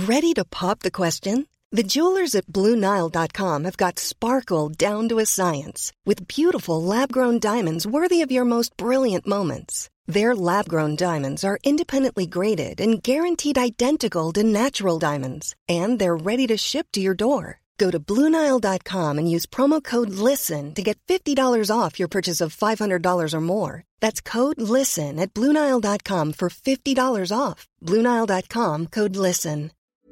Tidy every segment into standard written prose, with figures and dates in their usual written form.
Ready to pop the question? The jewelers at BlueNile.com have got sparkle down to a science with beautiful lab-grown diamonds worthy of your most brilliant moments. Their lab-grown diamonds are independently graded and guaranteed identical to natural diamonds, and they're ready to ship to your door. Go to BlueNile.com and use promo code LISTEN to get $50 off your purchase of $500 or more. That's code LISTEN at BlueNile.com for $50 off. BlueNile.com, code LISTEN.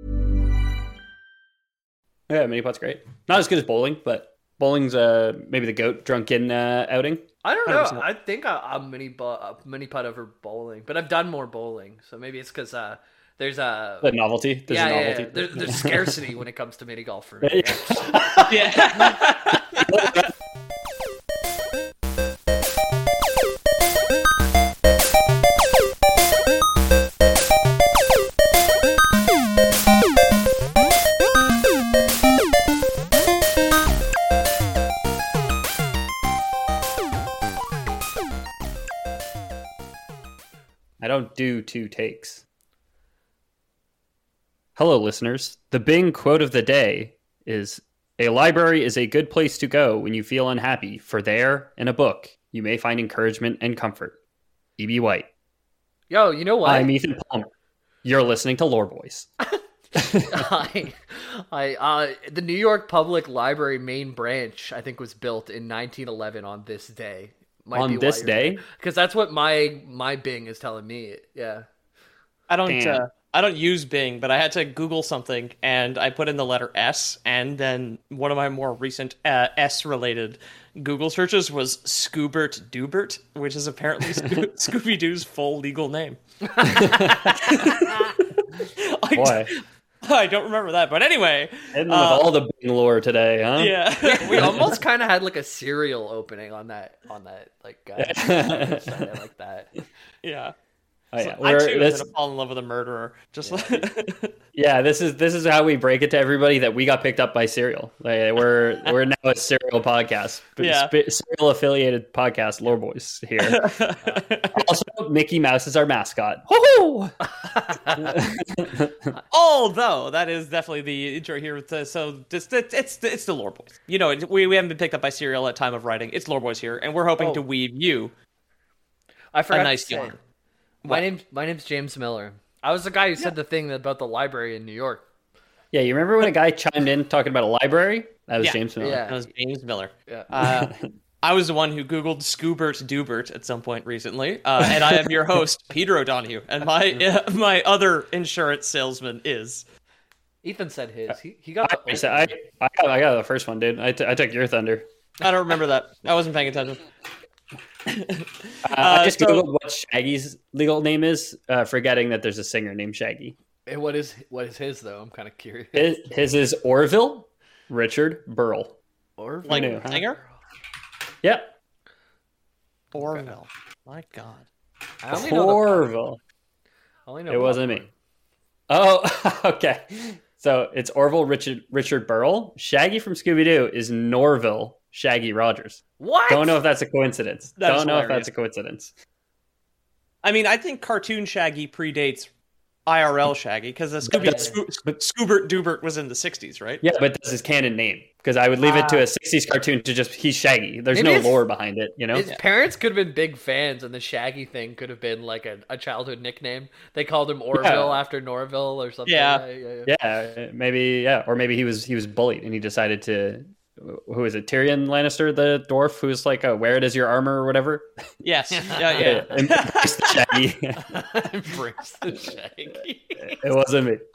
Yeah, mini putt's great. Not as good as bowling, but bowling's maybe the GOAT drunken outing. I don't know. 100%. I think I'm mini putt over bowling, but I've done more bowling, so maybe it's because there's a novelty. There's a novelty. Yeah. There's scarcity when it comes to mini golf for me. Yeah. I don't do 2 takes. Hello, listeners. The Bing quote of the day is, "A library is a good place to go when you feel unhappy, for there, in a book, you may find encouragement and comfort." E.B. White. Yo, you know what? I'm Ethan Palmer. You're listening to Lore Boys. The New York Public Library main branch, I think, was built in 1911 on this day. On this day? Because that's what my Bing is telling me. Yeah. I don't use Bing, but I had to Google something, and I put in the letter S, and then one of my more recent S-related Google searches was Scoobert Doobert, which is apparently Scooby-Doo's full legal name. Boy. I don't remember that, but anyway. Hitting with all the Bing lore today, huh? Yeah. we almost kind of had like a serial opening on that like website like that. Yeah. Oh, yeah. So I too was gonna fall in love with a murderer. Yeah, this is how we break it to everybody that we got picked up by Serial. Like, we're now a Serial podcast, Serial affiliated podcast. Lore Boys here. Also, Mickey Mouse is our mascot. Although that is definitely the intro here. It's the Lore Boys. You know, we haven't been picked up by Serial at time of writing. It's Lore Boys here, and we're hoping to weave you. I forgot a nice to say. yarn. My name's James Miller. I was the guy who said the thing about the library in New York. Yeah, you remember when a guy chimed in talking about a library? That was James Miller. Yeah, that was James Miller. Yeah. I was the one who Googled Scoobert Doobert at some point recently, and I am your host, Peter O'Donohue, and my other insurance salesman is... Ethan said his. He got the... I got the first one, dude. I took your thunder. I don't remember that. I wasn't paying attention. I just googled what Shaggy's legal name is, forgetting that there's a singer named Shaggy. And what is his though? I'm kind of curious. His is Orville Richard Burl. Orville, like singer? Yep. Orville. My God. I only know Orville. It wasn't me. Oh, okay. So it's Orville Richard Burl. Shaggy from Scooby-Doo is Norville Shaggy Rogers. What? Don't know if that's a coincidence. If that's a coincidence. I mean, I think cartoon Shaggy predates IRL Shaggy, because Scoobert Doobert was in the 60s, right? Yeah, but that's his canon name, because I would leave it to a 60s cartoon to just, he's Shaggy. There's no lore behind it, you know? His parents could have been big fans, and the Shaggy thing could have been like a childhood nickname. They called him Orville after Norville or something. Yeah, maybe, or maybe he was bullied, and he decided to... Who is it? Tyrion Lannister, the dwarf, who's like, wear it as your armor or whatever? Yes. Yeah. Embrace the Shaggy. Embrace the Shaggy. It wasn't me.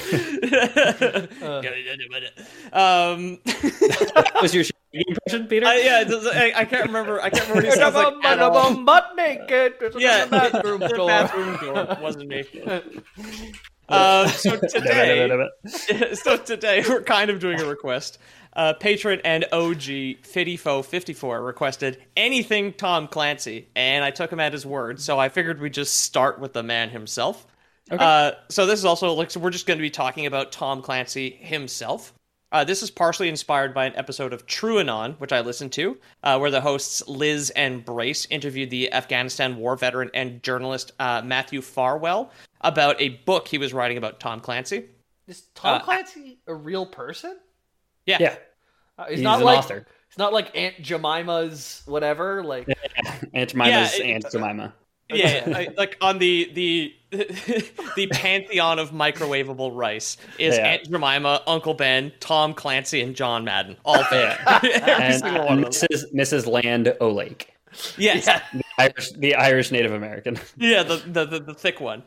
That was your Shaggy impression, Peter? I can't remember. I can't remember what he sounds like at all. Butt naked. Yeah, bathroom the door. bathroom door wasn't me. So today we're kind of doing a request. Patron and OG Fiddyfo54 requested anything Tom Clancy, and I took him at his word, so I figured we'd just start with the man himself. Okay. So this is also, so we're just going to be talking about Tom Clancy himself. This is partially inspired by an episode of TrueAnon, which I listened to, where the hosts Liz and Brace interviewed the Afghanistan war veteran and journalist Matthew Farwell about a book he was writing about Tom Clancy. Is Tom Clancy a real person? Yeah. Yeah. He's He's not an like author. It's not like Aunt Jemima's whatever. Like Aunt Jemima's Yeah, Aunt Jemima. Yeah, like on the pantheon of microwavable rice is Aunt Jemima, Uncle Ben, Tom Clancy, and John Madden. All there. And Mrs. Land O'Lake. Yes. yeah. The Irish Native American. Yeah, the thick one.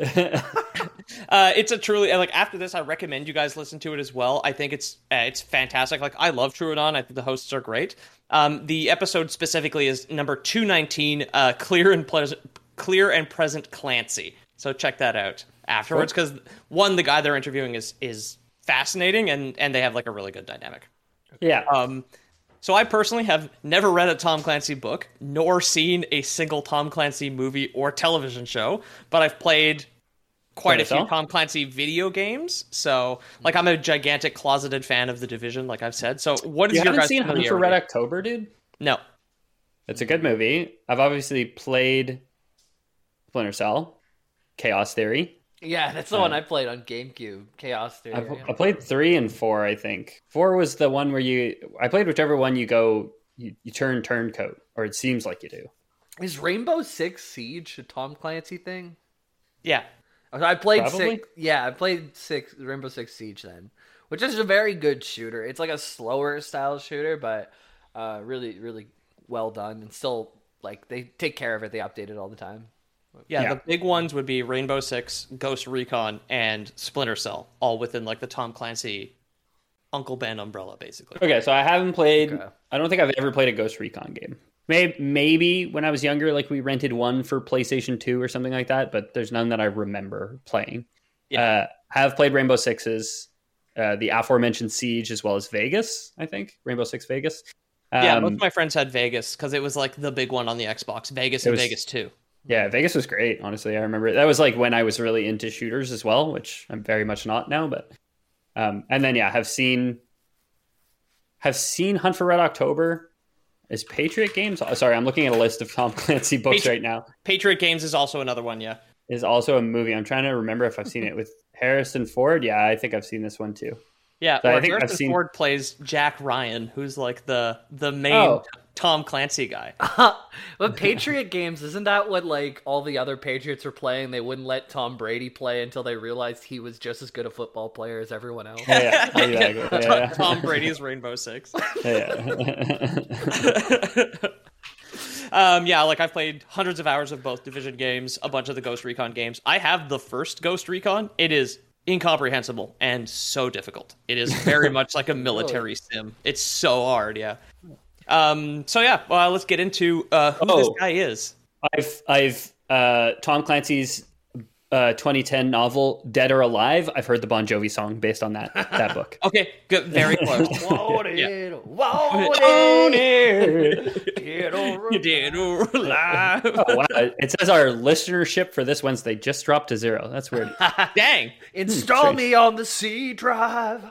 It's a truly, like, after this, I recommend you guys listen to it as well. I think it's fantastic. Like, I love True and On. I think the hosts are great. The episode specifically is number 219, Clear and Present Clancy. So check that out afterwards, because one, the guy they're interviewing is fascinating, and they have like a really good dynamic. Yeah. So I personally have never read a Tom Clancy book, nor seen a single Tom Clancy movie or television show, but I've played quite a few Tom Clancy video games. So, like, I'm a gigantic closeted fan of The Division, like I've said. So what is your guys' seen Hunt for Red October, dude? No. It's a good movie. I've obviously played Splinter Cell, Chaos Theory. Yeah, that's the one I played on GameCube. Chaos Theory. I played 3 and 4, I think. 4 was the one where I played whichever one you turn turncoat, or it seems like you do. Is Rainbow Six Siege a Tom Clancy thing? Yeah. I played Probably? 6. Yeah, I played Rainbow Six Siege then, which is a very good shooter. It's like a slower style shooter, but really, really well done, and still like they take care of it. They update it all the time. Yeah, the big ones would be Rainbow Six, Ghost Recon, and Splinter Cell, all within like the Tom Clancy Uncle Ben umbrella, basically. Okay, so I haven't played. Okay. I don't think I've ever played a Ghost Recon game. Maybe when I was younger, like we rented one for PlayStation 2 or something like that, but there's none that I remember playing. Yeah. Have played Rainbow Sixes, the aforementioned Siege, as well as Vegas, I think. Rainbow Six Vegas. Yeah, most of my friends had Vegas because it was like the big one on the Xbox. Vegas and Vegas 2. Yeah, Vegas was great, honestly. I remember that was like when I was really into shooters as well, which I'm very much not now. But and then have seen Hunt for Red October. Is Patriot Games? Sorry, I'm looking at a list of Tom Clancy books right now. Patriot Games is also another one. Yeah, is also a movie. I'm trying to remember if I've seen it with Harrison Ford. Yeah, I think I've seen this one too. Yeah, so I think Harrison Ford plays Jack Ryan, who's like the main Tom Clancy guy. But Patriot Games, isn't that what like all the other Patriots were playing? They wouldn't let Tom Brady play until they realized he was just as good a football player as everyone else. Yeah, exactly. Yeah. Tom Brady's Rainbow Six. Like I've played hundreds of hours of both Division games, a bunch of the Ghost Recon games. I have the first Ghost Recon. It is incomprehensible and so difficult. It is very much like a military sim. It's so hard, yeah. Let's get into who this guy is. I've Tom Clancy's 2010 novel Dead or Alive. I've heard the Bon Jovi song based on that book. Okay, good, very close. Dead or alive. Oh, wow. It says our listenership for this Wednesday just dropped to 0. That's weird. Dang. Install me on the C drive.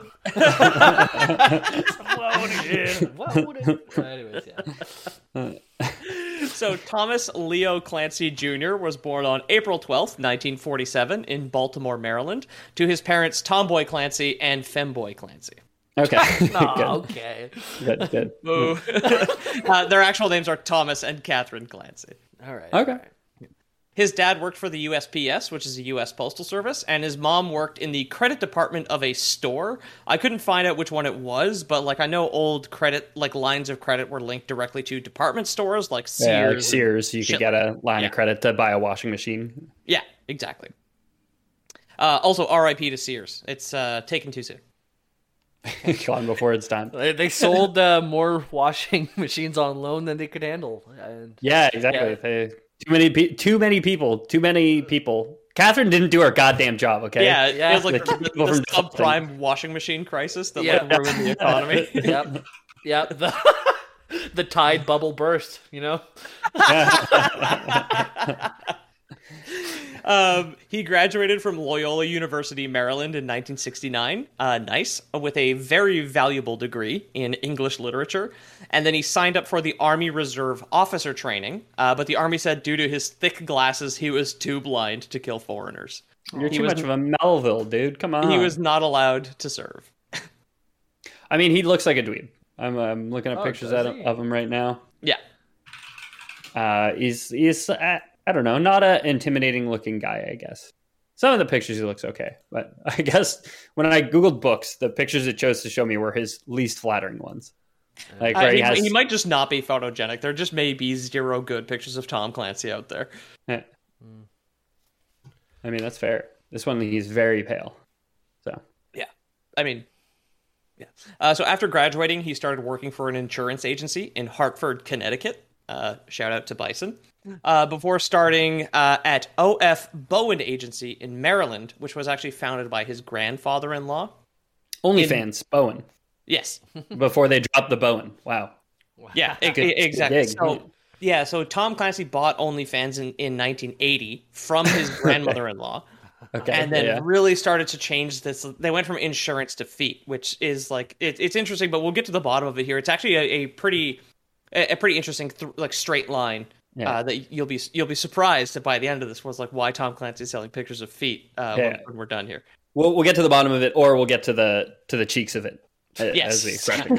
Anyways, yeah. So Thomas Leo Clancy Jr. was born on April 12th, 1947 in Baltimore, Maryland, to his parents Tomboy Clancy and Femboy Clancy. Okay. Okay. Good. Their actual names are Thomas and Catherine Clancy. All right. Okay. His dad worked for the USPS, which is a U.S. Postal Service, and his mom worked in the credit department of a store. I couldn't find out which one it was, but like I know old credit, like lines of credit were linked directly to department stores like Sears. Yeah, like Sears, you could get a line of credit to buy a washing machine. Yeah, exactly. Also, R.I.P. to Sears. It's taken too soon. Gone before it's time. They sold more washing machines on loan than they could handle. Yeah, exactly. Yeah. Too many people. Catherine didn't do her goddamn job, okay? Yeah. It was like the subprime washing machine crisis that like ruined the economy. Yep. The Tide bubble burst, you know? He graduated from Loyola University, Maryland in 1969, with a very valuable degree in English literature. And then he signed up for the Army Reserve officer training, but the Army said due to his thick glasses, he was too blind to kill foreigners. You're too much of a Melville, dude. Come on. He was not allowed to serve. I mean, he looks like a dweeb. I'm looking at pictures of him right now. Yeah. He's I don't know, not an intimidating looking guy, I guess. Some of the pictures he looks okay, but I guess when I Googled books, the pictures it chose to show me were his least flattering ones. Like he might just not be photogenic. There just may be 0 good pictures of Tom Clancy out there. Yeah. I mean, that's fair. This one, he's very pale. So yeah, I mean, yeah. So after graduating, he started working for an insurance agency in Hartford, Connecticut. Shout out to Bison. Before starting at O.F. Bowen Agency in Maryland, which was actually founded by his grandfather-in-law. OnlyFans, Bowen. Yes. Before they dropped the Bowen. Wow. Yeah, exactly. So Tom Clancy bought OnlyFans in 1980 from his grandmother-in-law. Okay. And then really started to change this. They went from insurance to feet, which is like, it's interesting, but we'll get to the bottom of it here. It's actually a pretty interesting straight line. That you'll be surprised by the end of this was like why Tom Clancy is selling pictures of feet when we're done here. We'll get to the bottom of it, or we'll get to the cheeks of it. Yes. As the expression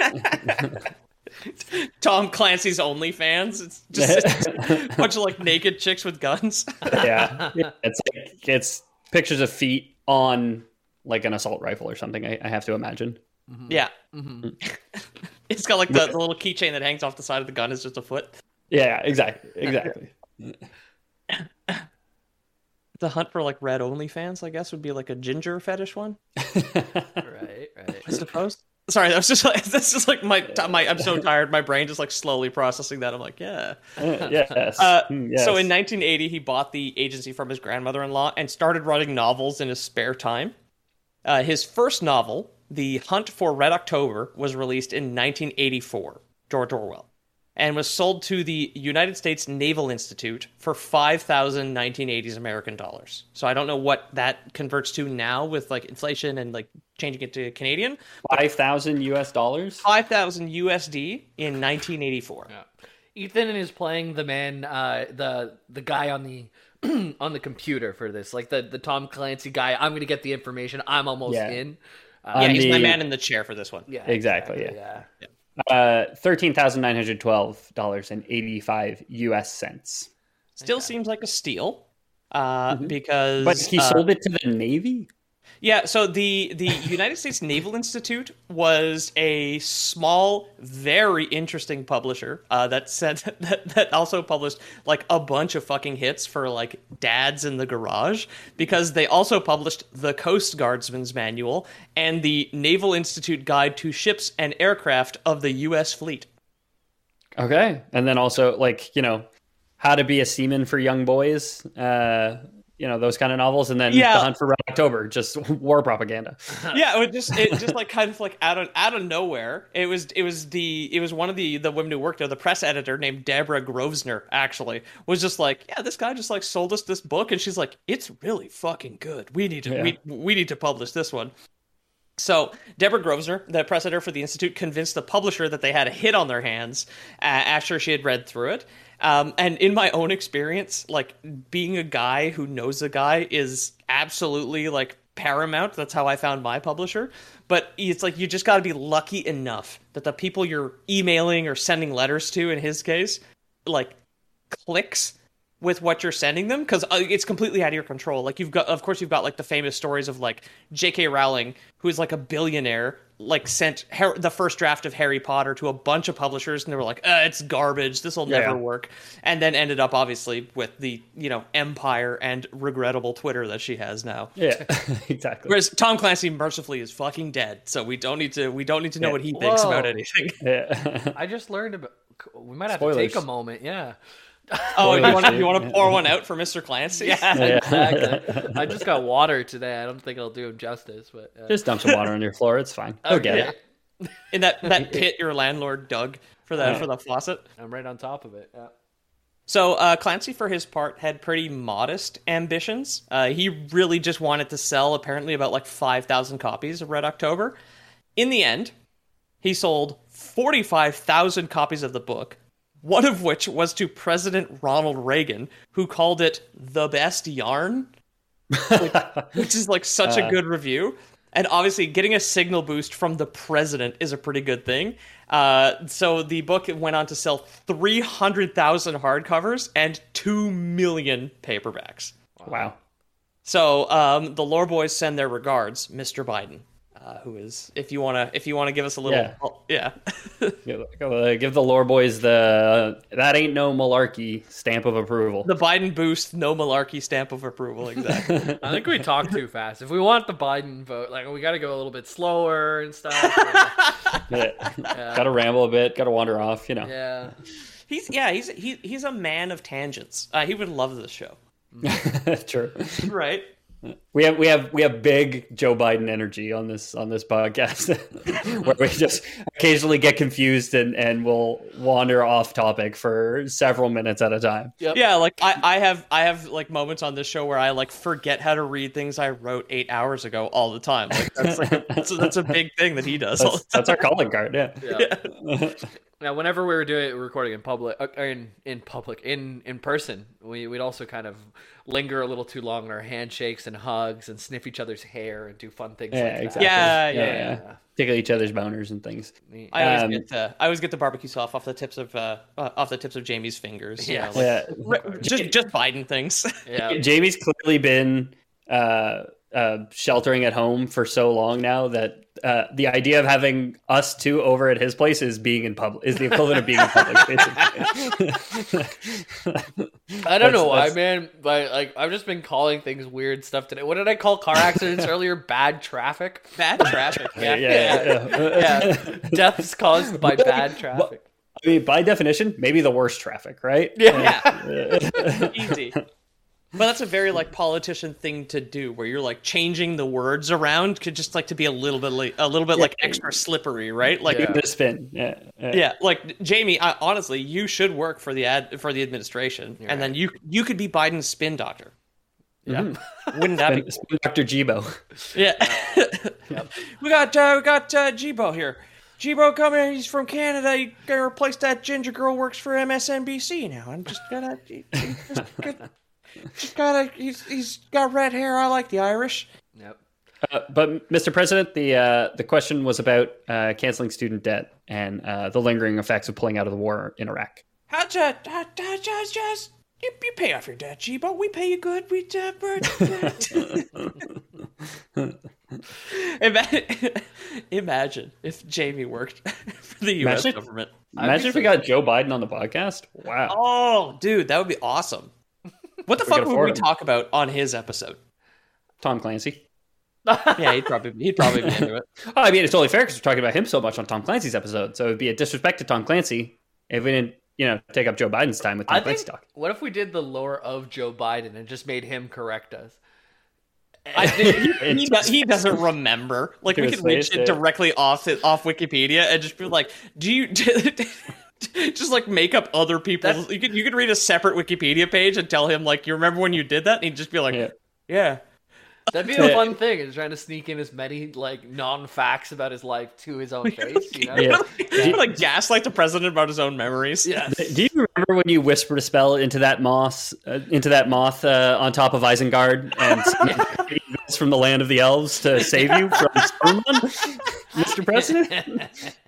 goes. Tom Clancy's OnlyFans. It's just a bunch of like naked chicks with guns. Yeah. It's pictures of feet on like an assault rifle or something. I have to imagine. Mm-hmm. Yeah. Mm-hmm. It's got like the little keychain that hangs off the side of the gun is just a foot. Yeah, exactly. The hunt for like red OnlyFans, I guess, would be like a ginger fetish one. Right. I suppose. Sorry, that's just like my. I'm so tired. My brain just like slowly processing that. I'm like, yeah. Yes. Yes. So in 1980, he bought the agency from his grandmother-in-law and started writing novels in his spare time. His first novel, The Hunt for Red October, was released in 1984. George Orwell. And was sold to the United States Naval Institute for 5,000 1980s American dollars. So I don't know what that converts to now with like inflation and like changing it to Canadian. 5,000 US dollars? 5,000 USD in 1984. Yeah. Ethan is playing the man, the guy on the on the computer for this, like the Tom Clancy guy. I'm gonna get the information. I'm almost in. He's my man in the chair for this one. Yeah, exactly. Yeah. $13,912.85 US cents. Still seems like a steal, because. But he sold it to the Navy. Yeah, so the United States Naval Institute was a small, very interesting publisher that also published like a bunch of fucking hits for like dads in the garage, because they also published the Coast Guardsman's Manual and the Naval Institute Guide to Ships and Aircraft of the U.S. Fleet. Okay, and then also like how to be a seaman for young boys. Those kind of novels, and then The Hunt for Red October, just war propaganda. Yeah, it just like kind of like out of nowhere. It was one of the women who worked there, the press editor named Deborah Grosvenor, actually was just like, yeah, this guy just like sold us this book, and she's like, it's really fucking good. We need to we need to publish this one. So Deborah Grosvenor, the press editor for the Institute, convinced the publisher that they had a hit on their hands after she had read through it. And in my own experience, like being a guy who knows a guy is absolutely like paramount. That's how I found my publisher. But it's like you just got to be lucky enough that the people you're emailing or sending letters to, in his case, like clicks with what you're sending them, because it's completely out of your control. Like you've got like the famous stories of like J.K. Rowling, who is like a billionaire, like sent the first draft of Harry Potter to a bunch of publishers, and they were like, it's garbage, this will never work, and then ended up obviously with the empire and regrettable Twitter that she has now. Yeah, exactly. Whereas Tom Clancy mercifully is fucking dead, so we don't need to know what he thinks about anything. Yeah. I just learned about. We might have Spoilers. to take a moment. Yeah. Oh, you want to pour one out for Mr. Clancy? Yeah, exactly. I just got water today. I don't think I'll do him justice, but just dump some water on your floor. It's fine. I'll get it. In that pit your landlord dug for the faucet. I'm right on top of it. Yeah. So Clancy, for his part, had pretty modest ambitions. He really just wanted to sell apparently about like 5,000 copies of Red October. In the end, he sold 45,000 copies of the book, one of which was to President Ronald Reagan, who called it the best yarn. which is like such a good review. And obviously, getting a signal boost from the president is a pretty good thing. So the book went on to sell 300,000 hardcovers and 2 million paperbacks. Wow. So the Lore Boys send their regards, Mr. Biden, who is, if you wanna give us a little, Give the Lore Boys the that ain't no malarkey stamp of approval. The Biden boost, no malarkey stamp of approval. Exactly. I think we talk too fast. If we want the Biden vote, like we got to go a little bit slower and stuff. Got to ramble a bit. Got to wander off. Yeah. He's a man of tangents. He would love this show. True. Right. We have big Joe Biden energy on this podcast, where we just occasionally get confused and we'll wander off topic for several minutes at a time. Yep. Yeah, like I have like moments on this show where I like forget how to read things I wrote 8 hours ago all the time. Like that's a big thing that he does. That's our calling card. Yeah. Now, whenever we were recording in public, in person, we'd also kind of linger a little too long in our handshakes and hugs and sniff each other's hair and do fun things like exactly. that. Yeah. Tickle each other's boners and things. I always get the barbecue sauce off the tips of Jamie's fingers. Yeah. Just Biden things. Yeah. Jamie's clearly been sheltering at home for so long now that the idea of having us two over at his place is being in public is the equivalent of being in public. Basically. I don't know why, man, but like I've just been calling things weird stuff today. What did I call car accidents earlier? Bad traffic. Bad traffic. Yeah. Deaths caused by bad traffic. I mean, by definition, maybe the worst traffic, right? Yeah. Easy. But that's a very like politician thing to do, where you're like changing the words around, could just like to be a little bit like extra slippery, right? Like the spin, Like Jamie, honestly, you should work for the administration, and then you could be Biden's spin doctor. Yeah, wouldn't that be spin Dr. Jibo? Yeah, we got Jibo here. Jibo coming. He's from Canada. He's gonna replace that ginger girl. Works for MSNBC now. I'm just gonna. He's got red hair. I like the Irish. Yep. But Mr. President, the question was about canceling student debt and the lingering effects of pulling out of the war in Iraq. You pay off your debt, Jibo. We pay you good. Imagine if Jamie worked for the U.S. government. Imagine if we got Joe Biden on the podcast. Wow. Oh, dude, that would be awesome. What the fuck would we talk about on his episode? Tom Clancy. Yeah, he'd probably be into it. Oh, I mean, it's totally fair because we're talking about him so much on Tom Clancy's episode. So it'd be a disrespect to Tom Clancy if we didn't, take up Joe Biden's time with Tom Clancy talk. What if we did the lore of Joe Biden and just made him correct us? He doesn't remember. Like, we could read shit directly off Wikipedia and just be like, do you... Just like make up other people's. You could read a separate Wikipedia page and tell him like, you remember when you did that, and he'd just be like, yeah. That'd be a fun thing, is trying to sneak in as many like non-facts about his life to his own face. Like gaslight the president about his own memories. Yeah. Do you remember when you whispered a spell into that moth on top of Isengard and from the land of the elves to save you from Saruman, Mr. President?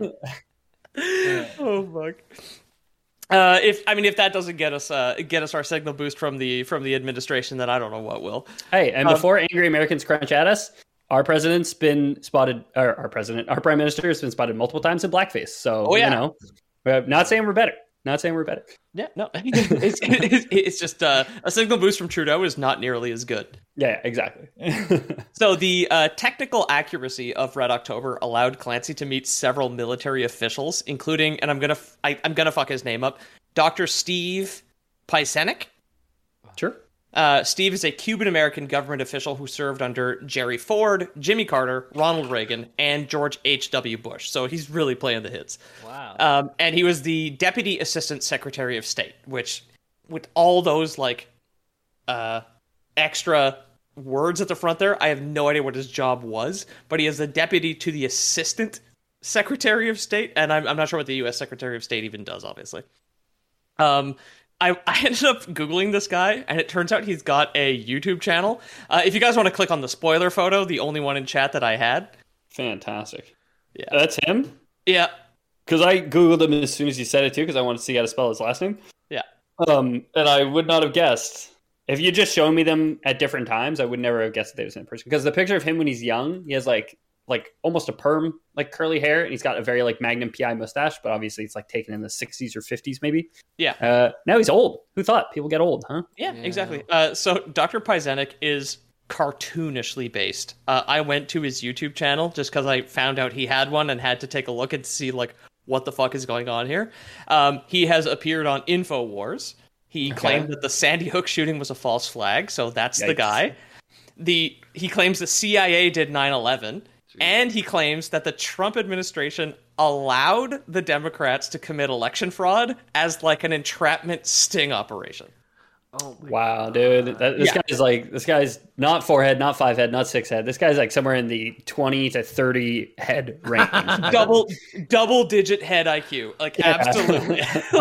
Oh fuck! If that doesn't get us our signal boost from the administration, then I don't know what will. Hey, and before angry Americans crunch at us, our president's been spotted. Our prime minister has been spotted multiple times in blackface. So not saying we're better. Not saying we're better. Yeah, no, it's just a signal boost from Trudeau is not nearly as good. Yeah, exactly. So the technical accuracy of Red October allowed Clancy to meet several military officials, including, and I'm gonna fuck his name up, Dr. Steve Piecenic. Sure. Steve is a Cuban-American government official who served under Jerry Ford, Jimmy Carter, Ronald Reagan, and George H.W. Bush. So he's really playing the hits. Wow. And he was the Deputy Assistant Secretary of State, which, with all those, like, extra words at the front there, I have no idea what his job was, but he is the Deputy to the Assistant Secretary of State, and I'm not sure what the U.S. Secretary of State even does, obviously. I ended up Googling this guy, and it turns out he's got a YouTube channel. If you guys want to click on the spoiler photo, the only one in chat that I had. Fantastic. Yeah. That's him? Yeah. Because I Googled him as soon as you said it, too, because I wanted to see how to spell his last name. Yeah. And I would not have guessed. If you just shown me them at different times, I would never have guessed that they was in person. Because the picture of him when he's young, he has like almost a perm, like curly hair, and he's got a very like Magnum PI mustache, but obviously it's like taken in the 60s or 50s maybe. Yeah. Now he's old. Who thought people get old, huh? Yeah, exactly. So Dr. Pyzenik is cartoonishly based. I went to his YouTube channel just because I found out he had one and had to take a look and see like what the fuck is going on here. He has appeared on InfoWars. He claimed that the Sandy Hook shooting was a false flag, so that's the guy. He claims the CIA did 9/11, and he claims that the Trump administration allowed the Democrats to commit election fraud as like an entrapment sting operation. Oh my wow, God. dude. This guy's not 4 head, not 5 head, not 6 head. This guy's like somewhere in the 20 to 30 head range. double digit head IQ. Like, absolutely.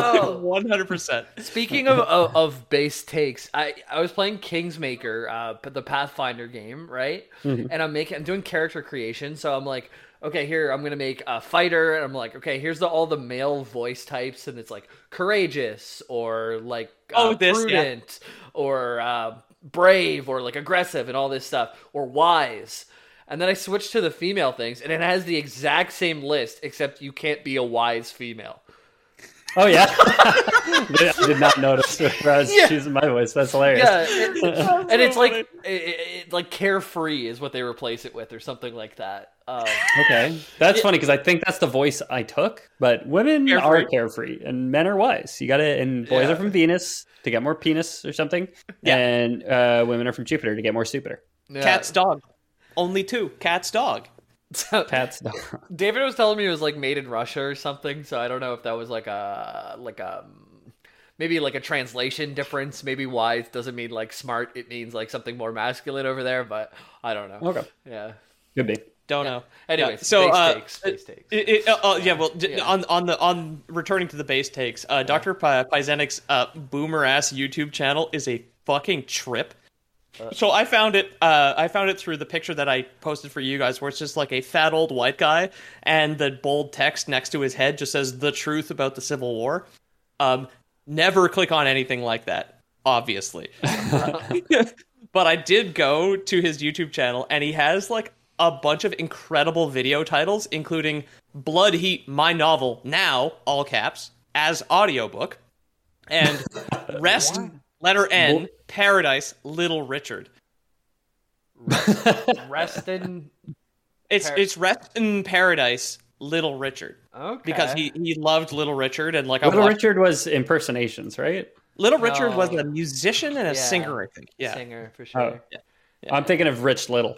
100%. Speaking of base takes, I was playing Kingsmaker, the Pathfinder game, right? Mm-hmm. And I'm doing character creation, so I'm like, okay, here I'm gonna make a fighter, and I'm like, okay, here's all the male voice types, and it's like courageous or like prudent or brave or like aggressive and all this stuff or wise. And then I switched to the female things, and it has the exact same list, except you can't be a wise female. Oh, yeah? I did not notice when I was choosing my voice. That's hilarious. Yeah, and it's like like carefree is what they replace it with or something like that. Okay. That's funny because I think that's the voice I took, but women are carefree and men are wise. You got to, and boys are from Venus to get more penis or something, and women are from Jupiter to get more Jupiter. Yeah. Cat's dog. Only 2. Cat's dog. Pat's dog. David was telling me it was like made in Russia or something, so I don't know if that was like maybe like a translation difference. Maybe wise doesn't mean like smart, it means like something more masculine over there, but I don't know. Okay. Yeah. Could be. Don't know. Anyway, so base takes. On returning to the base takes, Dr. Pyzenik's boomer ass YouTube channel is a fucking trip. So I found it through the picture that I posted for you guys, where it's just like a fat old white guy, and the bold text next to his head just says "the truth about the Civil War." Never click on anything like that, obviously. But I did go to his YouTube channel, and he has like a bunch of incredible video titles, including "Blood Heat: My Novel Now," all caps, as audiobook, and "Rest." Letter N, Paradise, Little Richard. Rest in... It's Rest in Paradise, Little Richard. Okay. Because he loved Little Richard, and like Little Richard was impersonations, right? Little Richard was a musician and a singer, I think. Yeah, singer for sure. Oh. Yeah. I'm thinking of Rich Little.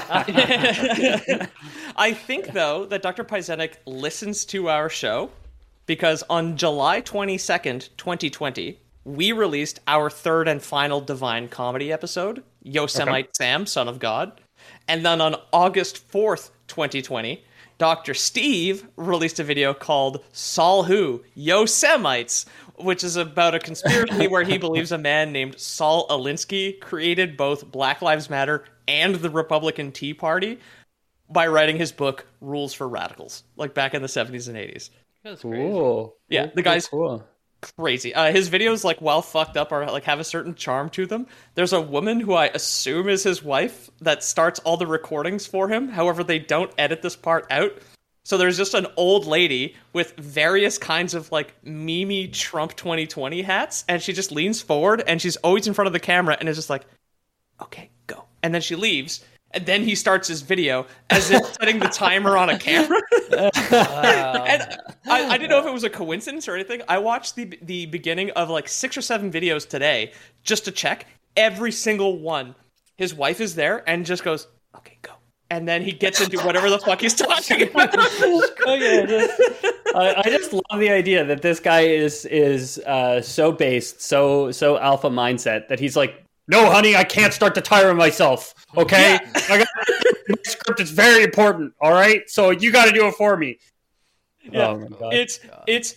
I think though that Dr. Pyzenik listens to our show because on July 22nd, 2020. We released our third and final Divine Comedy episode, Yosemite Sam, Son of God. And then on August 4th, 2020, Dr. Steve released a video called Saul Who, Yosemites, which is about a conspiracy where he believes a man named Saul Alinsky created both Black Lives Matter and the Republican Tea Party by writing his book, Rules for Radicals, like back in the 70s and 80s. That's crazy. Cool. Yeah, the guy's... Cool. Crazy. His videos, like, while fucked up, are like have a certain charm to them. There's a woman who I assume is his wife that starts all the recordings for him. However, they don't edit this part out. So there's just an old lady with various kinds of like meme Trump 2020 hats, and she just leans forward and she's always in front of the camera and is just like, "Okay, go." And then she leaves. And then he starts his video as if setting the timer on a camera. And I didn't know if it was a coincidence or anything. I watched the beginning of like 6 or 7 videos today just to check. Every single one, his wife is there and just goes, "Okay, go." And then he gets into whatever the fuck he's talking about. I just love the idea that this guy is so based, so alpha mindset that he's like, "No, honey, I can't start to tire myself. Okay, I got my script. It's very important. All right, so you got to do it for me." Yeah, oh my God. it's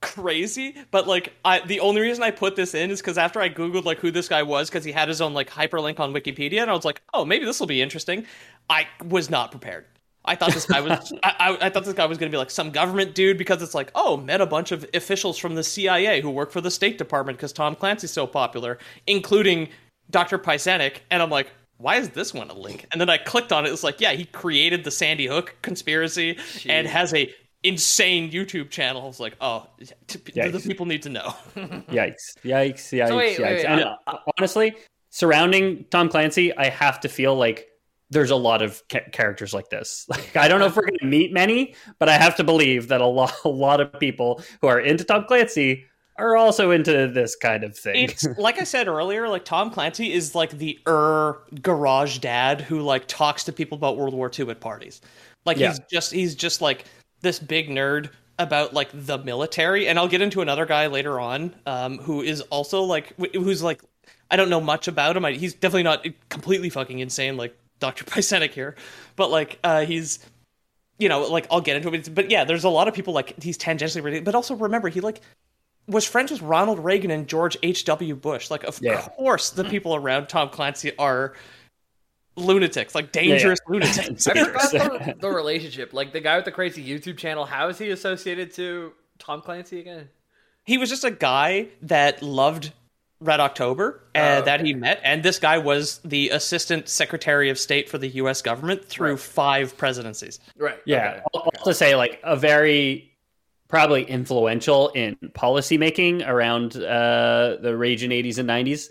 crazy, but like the only reason I put this in is because after I googled like who this guy was, because he had his own like hyperlink on Wikipedia, and I was like, oh, maybe this will be interesting. I was not prepared. I thought this guy was I thought this guy was going to be like some government dude, because it's like, oh, met a bunch of officials from the CIA who work for the State Department because Tom Clancy's so popular, including Dr. Pysanik, and I'm like, why is this one a link? And then I clicked on it. It's like, yeah, he created the Sandy Hook conspiracy and has a insane YouTube channel. I was like, oh, the people need to know. Yikes. So wait, And honestly, surrounding Tom Clancy, I have to feel like there's a lot of characters like this. Like, I don't know if we're going to meet many, but I have to believe that a lot of people who are into Tom Clancy are also into this kind of thing. It's like I said earlier, like Tom Clancy is like the garage dad who like talks to people about World War II at parties. Like he's just like this big nerd about like the military. And I'll get into another guy later on who is also like, who's like, I don't know much about him. He's definitely not completely fucking insane like Dr. Pysanik here, but like he's, you know, like I'll get into it. But yeah, there's a lot of people like he's tangentially related, but also remember he like was friends with Ronald Reagan and George H.W. Bush. Like, of course the people around Tom Clancy are lunatics, like dangerous lunatics. I forgot the relationship. Like the guy with the crazy YouTube channel, how is he associated to Tom Clancy again? He was just a guy that loved Red October that he met, and this guy was the Assistant Secretary of State for the U.S. government through 5 presidencies. Right. Yeah. Okay. I'll also say like a very probably influential in policymaking around the raging 80s and 90s.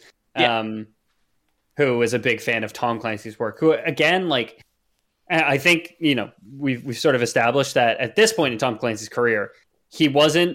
Who was a big fan of Tom Clancy's work, who, again, like, I think, you know, we've sort of established that at this point in Tom Clancy's career, he wasn't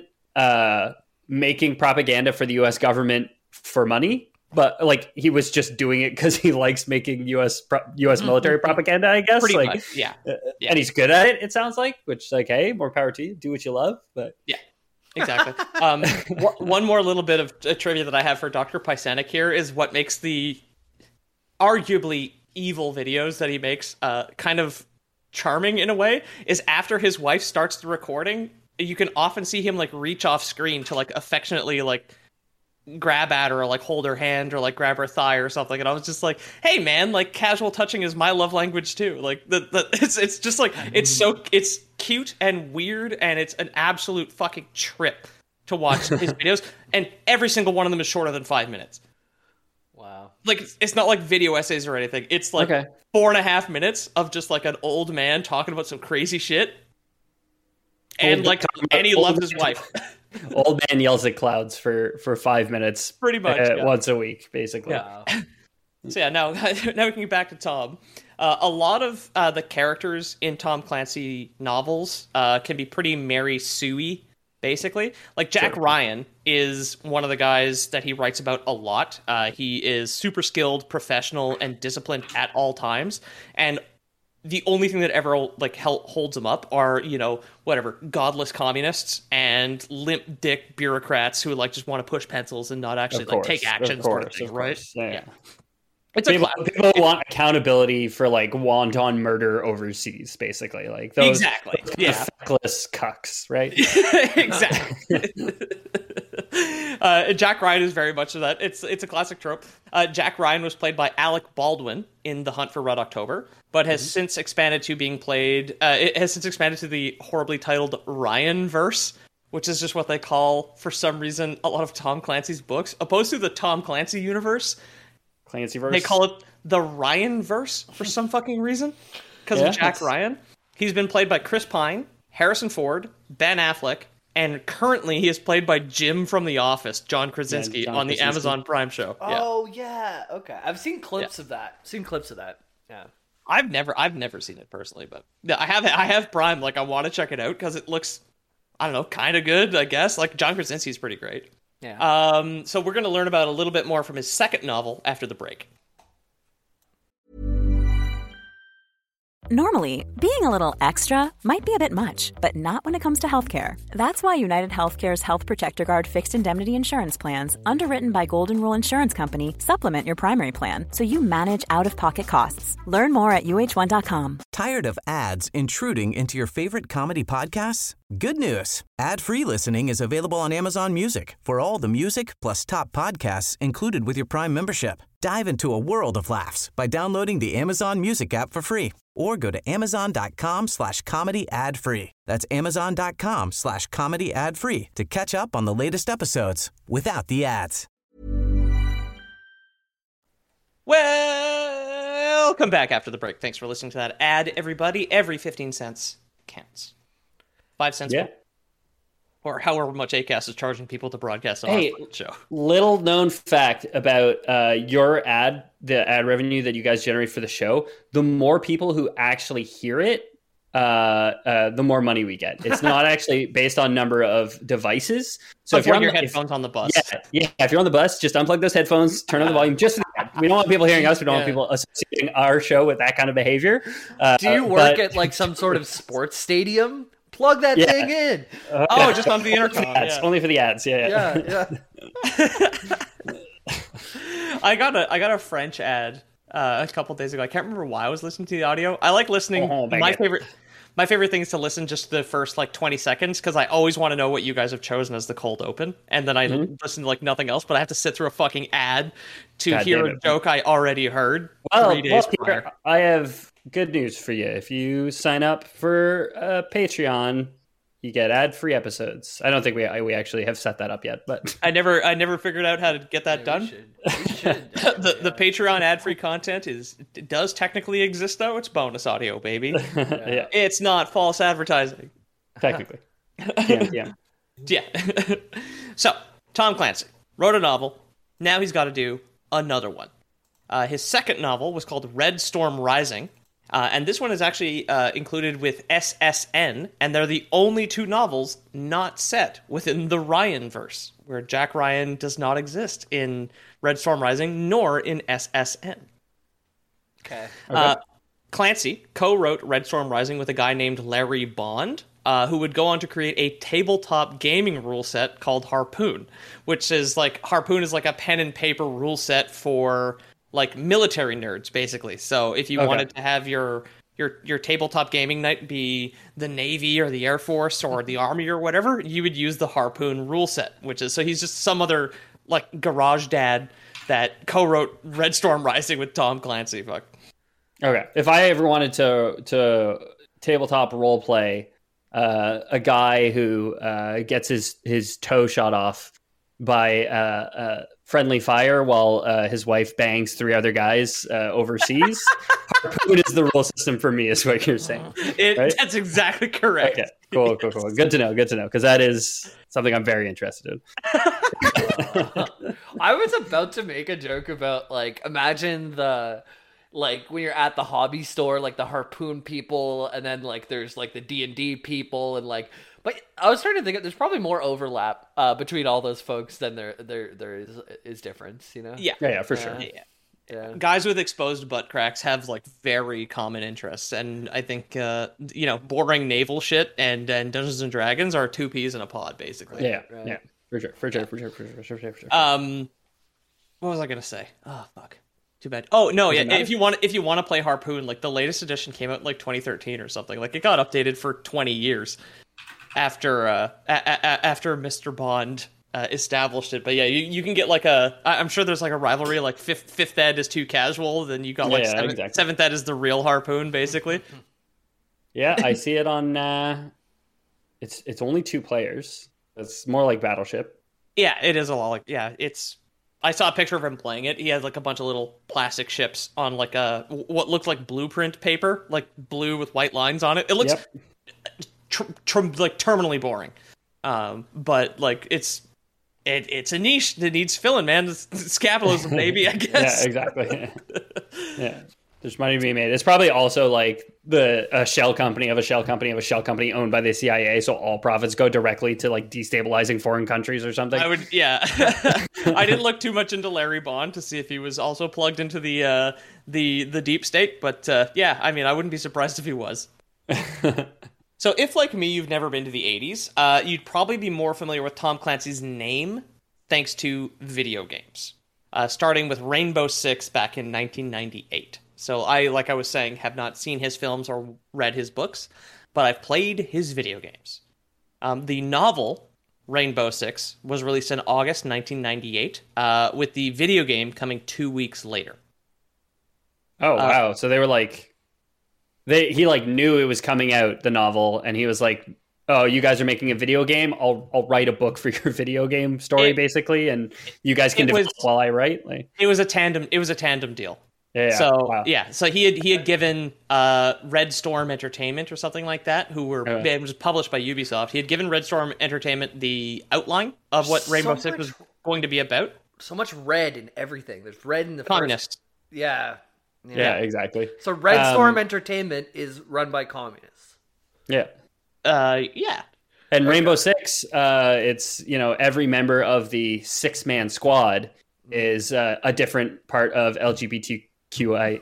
making propaganda for the U.S. government for money, but, like, he was just doing it because he likes making U.S. military propaganda, I guess. Pretty like, much, yeah. And he's good at it, it sounds like, which, like, hey, more power to you. Do what you love, but... Yeah. Exactly. One more little bit of trivia that I have for Dr. Pysanik here is what makes the arguably evil videos that he makes kind of charming in a way is after his wife starts the recording, you can often see him like reach off screen to like affectionately like grab at her or like hold her hand or like grab her thigh or something, and I was just like, hey man, like casual touching is my love language too. Like it's just like it's cute and weird, and it's an absolute fucking trip to watch his videos, and every single one of them is shorter than 5 minutes. Wow. Like, it's not like video essays or anything. It's like 4.5 minutes of just like an old man talking about some crazy shit. And he loves his wife. Old man yells at clouds for 5 minutes. Pretty much. Once a week, basically. Yeah. So yeah, now we can get back to Tom. A lot of the characters in Tom Clancy novels can be pretty Mary Sue-y. Basically, like Jack Ryan is one of the guys that he writes about a lot. He is super skilled, professional, and disciplined at all times. And the only thing that ever like holds him up are, you know, whatever, godless communists and limp dick bureaucrats who like just want to push pencils and not actually like take action, sort of thing, right? Yeah. People want accountability for like wanton murder overseas, basically. Like those feckless cucks, right? Exactly. Jack Ryan is very much of that. It's a classic trope. Jack Ryan was played by Alec Baldwin in The Hunt for Red October, but has since expanded to being played. It has since expanded to the horribly titled Ryanverse, which is just what they call, for some reason, a lot of Tom Clancy's books, opposed to the Tom Clancy universe. Clancyverse. They call it the Ryanverse for some fucking reason because of Jack Ryan. He's been played by Chris Pine, Harrison Ford, Ben Affleck, and currently he is played by Jim from The Office, John Krasinski, on the Amazon Prime show. Oh yeah, okay. I've seen clips of that. Yeah. I've never seen it personally, but yeah, I have Prime. Like I want to check it out because it looks, I don't know, kind of good. I guess like John Krasinski is pretty great. Yeah. So we're going to learn about a little bit more from his second novel after the break. Normally, being a little extra might be a bit much, but not when it comes to healthcare. That's why United Healthcare's Health Protector Guard fixed indemnity insurance plans, underwritten by Golden Rule Insurance Company, supplement your primary plan so you manage out-of-pocket costs. Learn more at uh1.com. Tired of ads intruding into your favorite comedy podcasts? Good news. Ad-free listening is available on Amazon Music for all the music plus top podcasts included with your Prime membership. Dive into a world of laughs by downloading the Amazon Music app for free or go to amazon.com/comedy ad-free. That's amazon.com/comedy ad-free to catch up on the latest episodes without the ads. Welcome back after the break. Thanks for listening to that ad, everybody. Every 15 cents counts. 5 cents more. Or however much Acast is charging people to broadcast on our show. Little known fact about your ad, the ad revenue that you guys generate for the show, the more people who actually hear it, the more money we get. It's not actually based on number of devices. So if you're on your headphones on the bus. Yeah, if you're on the bus, just unplug those headphones, turn on the volume just for the ad. We don't want people hearing us. We don't want people associating our show with that kind of behavior. Do you work at like some sort of sports stadium? Plug that thing in. Just on the intercom. It's only for the ads. Yeah. I got a French ad a couple days ago. I can't remember why I was listening to the audio. I like listening. My favorite thing is to listen just the first like 20 seconds because I always want to know what you guys have chosen as the cold open, and then I listen to like nothing else. But I have to sit through a fucking ad to hear a joke I already heard 3 days prior. I have good news for you. If you sign up for Patreon, you get ad-free episodes. I don't think we actually have set that up yet, but I never figured out how to get that done. We should. The Patreon ad-free content does technically exist though. It's bonus audio, baby. Yeah. It's not false advertising. Technically. Yeah. So, Tom Clancy wrote a novel. Now he's got to do another one. His second novel was called Red Storm Rising. And this one is actually included with SSN, and they're the only two novels not set within the Ryan-verse, where Jack Ryan does not exist in Red Storm Rising, nor in SSN. Okay. Clancy co-wrote Red Storm Rising with a guy named Larry Bond, who would go on to create a tabletop gaming rule set called Harpoon, which is like, Harpoon is like a pen and paper rule set for like military nerds, basically. So if you wanted to have your tabletop gaming night be the Navy or the Air Force or the Army or whatever, you would use the Harpoon rule set, which is, so he's just some other like garage dad that co-wrote Red Storm Rising with Tom Clancy. Fuck. Okay. If I ever wanted to tabletop role play a guy who gets his toe shot off by friendly fire while his wife bangs 3 other guys overseas, Harpoon is the rule system for me, is what you're saying. Right? That's exactly correct. Okay, cool. Good to know, because that is something I'm very interested in. I was about to make a joke about, like, imagine like when you're at the hobby store, like the Harpoon people, and then like there's like the D&D people, and like, but I was trying to think, there's probably more overlap between all those folks than there is difference, you know? Yeah, for sure. Yeah. Guys with exposed butt cracks have like very common interests, and I think boring naval shit and Dungeons and Dragons are 2 peas in a pod, basically. Yeah, for sure. What was I gonna say? Oh fuck. Too bad. Oh no, yeah. If you want to play Harpoon, like the latest edition came out in like 2013 or something. Like it got updated for 20 years after Mr. Bond established it. But yeah, you can get like I'm sure there's like a rivalry. Like fifth ed is too casual, then you got like seventh ed is the real Harpoon, basically. Yeah, I see it on. It's only 2 players. It's more like Battleship. Yeah, it is a lot like it's. I saw a picture of him playing it. He had like a bunch of little plastic ships on like what looked like blueprint paper, like blue with white lines on it. It looks like terminally boring. But like it's a niche that needs filling, man. It's capitalism, baby, I guess. Yeah, exactly. Yeah. There's money to be made. It's probably also like a shell company of a shell company of a shell company owned by the CIA. So all profits go directly to like destabilizing foreign countries or something. I would, yeah. I didn't look too much into Larry Bond to see if he was also plugged into the deep state, but yeah, I mean, I wouldn't be surprised if he was. So if, like me, you've never been to the 80s, you'd probably be more familiar with Tom Clancy's name thanks to video games, starting with Rainbow Six back in 1998. So I, like I was saying, have not seen his films or read his books, but I've played his video games. The novel Rainbow Six was released in August 1998, with the video game coming 2 weeks later. Oh, wow. So they were like... He like knew it was coming out, the novel, and he was like, "Oh, you guys are making a video game. I'll write a book for your video game story, basically, and you guys can develop while I write." Like, it was a tandem deal. Yeah. So wow. yeah, so he had given Red Storm Entertainment or something like that, it was published by Ubisoft. He had given Red Storm Entertainment the outline of what Rainbow Six was going to be about. So much red in everything. There's red in the communists. Yeah. Yeah, exactly. So Red Storm Entertainment is run by communists. Yeah. Yeah. And Rainbow Six, it's, every member of the 6-man squad is a different part of LGBTQI,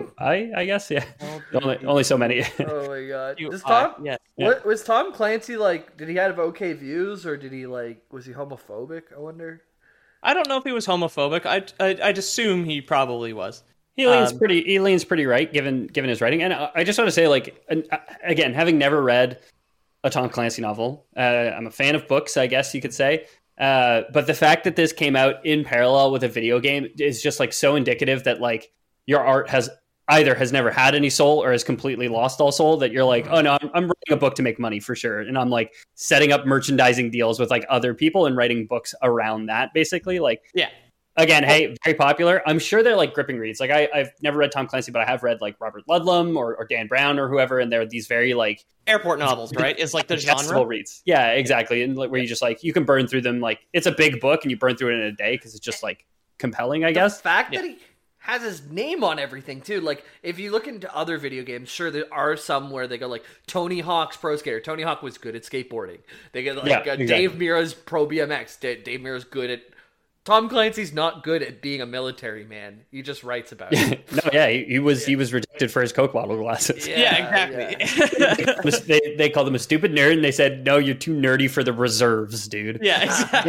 I guess. Yeah. only so many. Oh my god. Yeah. Was Tom Clancy like, did he have okay views, or did he was he homophobic, I wonder? I don't know if he was homophobic. I'd assume he probably was. He leans pretty right, given his writing. And I just want to say, again, having never read a Tom Clancy novel, I'm a fan of books, I guess you could say. But the fact that this came out in parallel with a video game is just so indicative that your art has never had any soul or has completely lost all soul. That you're like, oh no, I'm writing a book to make money for sure, and I'm setting up merchandising deals with other people and writing books around that, basically. Yeah. Again, hey, very popular. I'm sure they're gripping reads. I've never read Tom Clancy, but I have read Robert Ludlum or Dan Brown or whoever, and they're these very airport novels, right? It's the genre reads. Yeah, exactly. And where you just you can burn through them. It's a big book, and you burn through it in a day because it's just compelling, I guess. The fact that he has his name on everything too. If you look into other video games, sure there are some where they go Tony Hawk's Pro Skater. Tony Hawk was good at skateboarding. They get exactly. Dave Mirra's Pro BMX. Dave Mirra's good at. Tom Clancy's not good at being a military man. He just writes about it. No, yeah, he was rejected for his Coke bottle glasses. Yeah, exactly. Yeah. They called him a stupid nerd, and they said, "No, you're too nerdy for the reserves, dude." Yeah, exactly.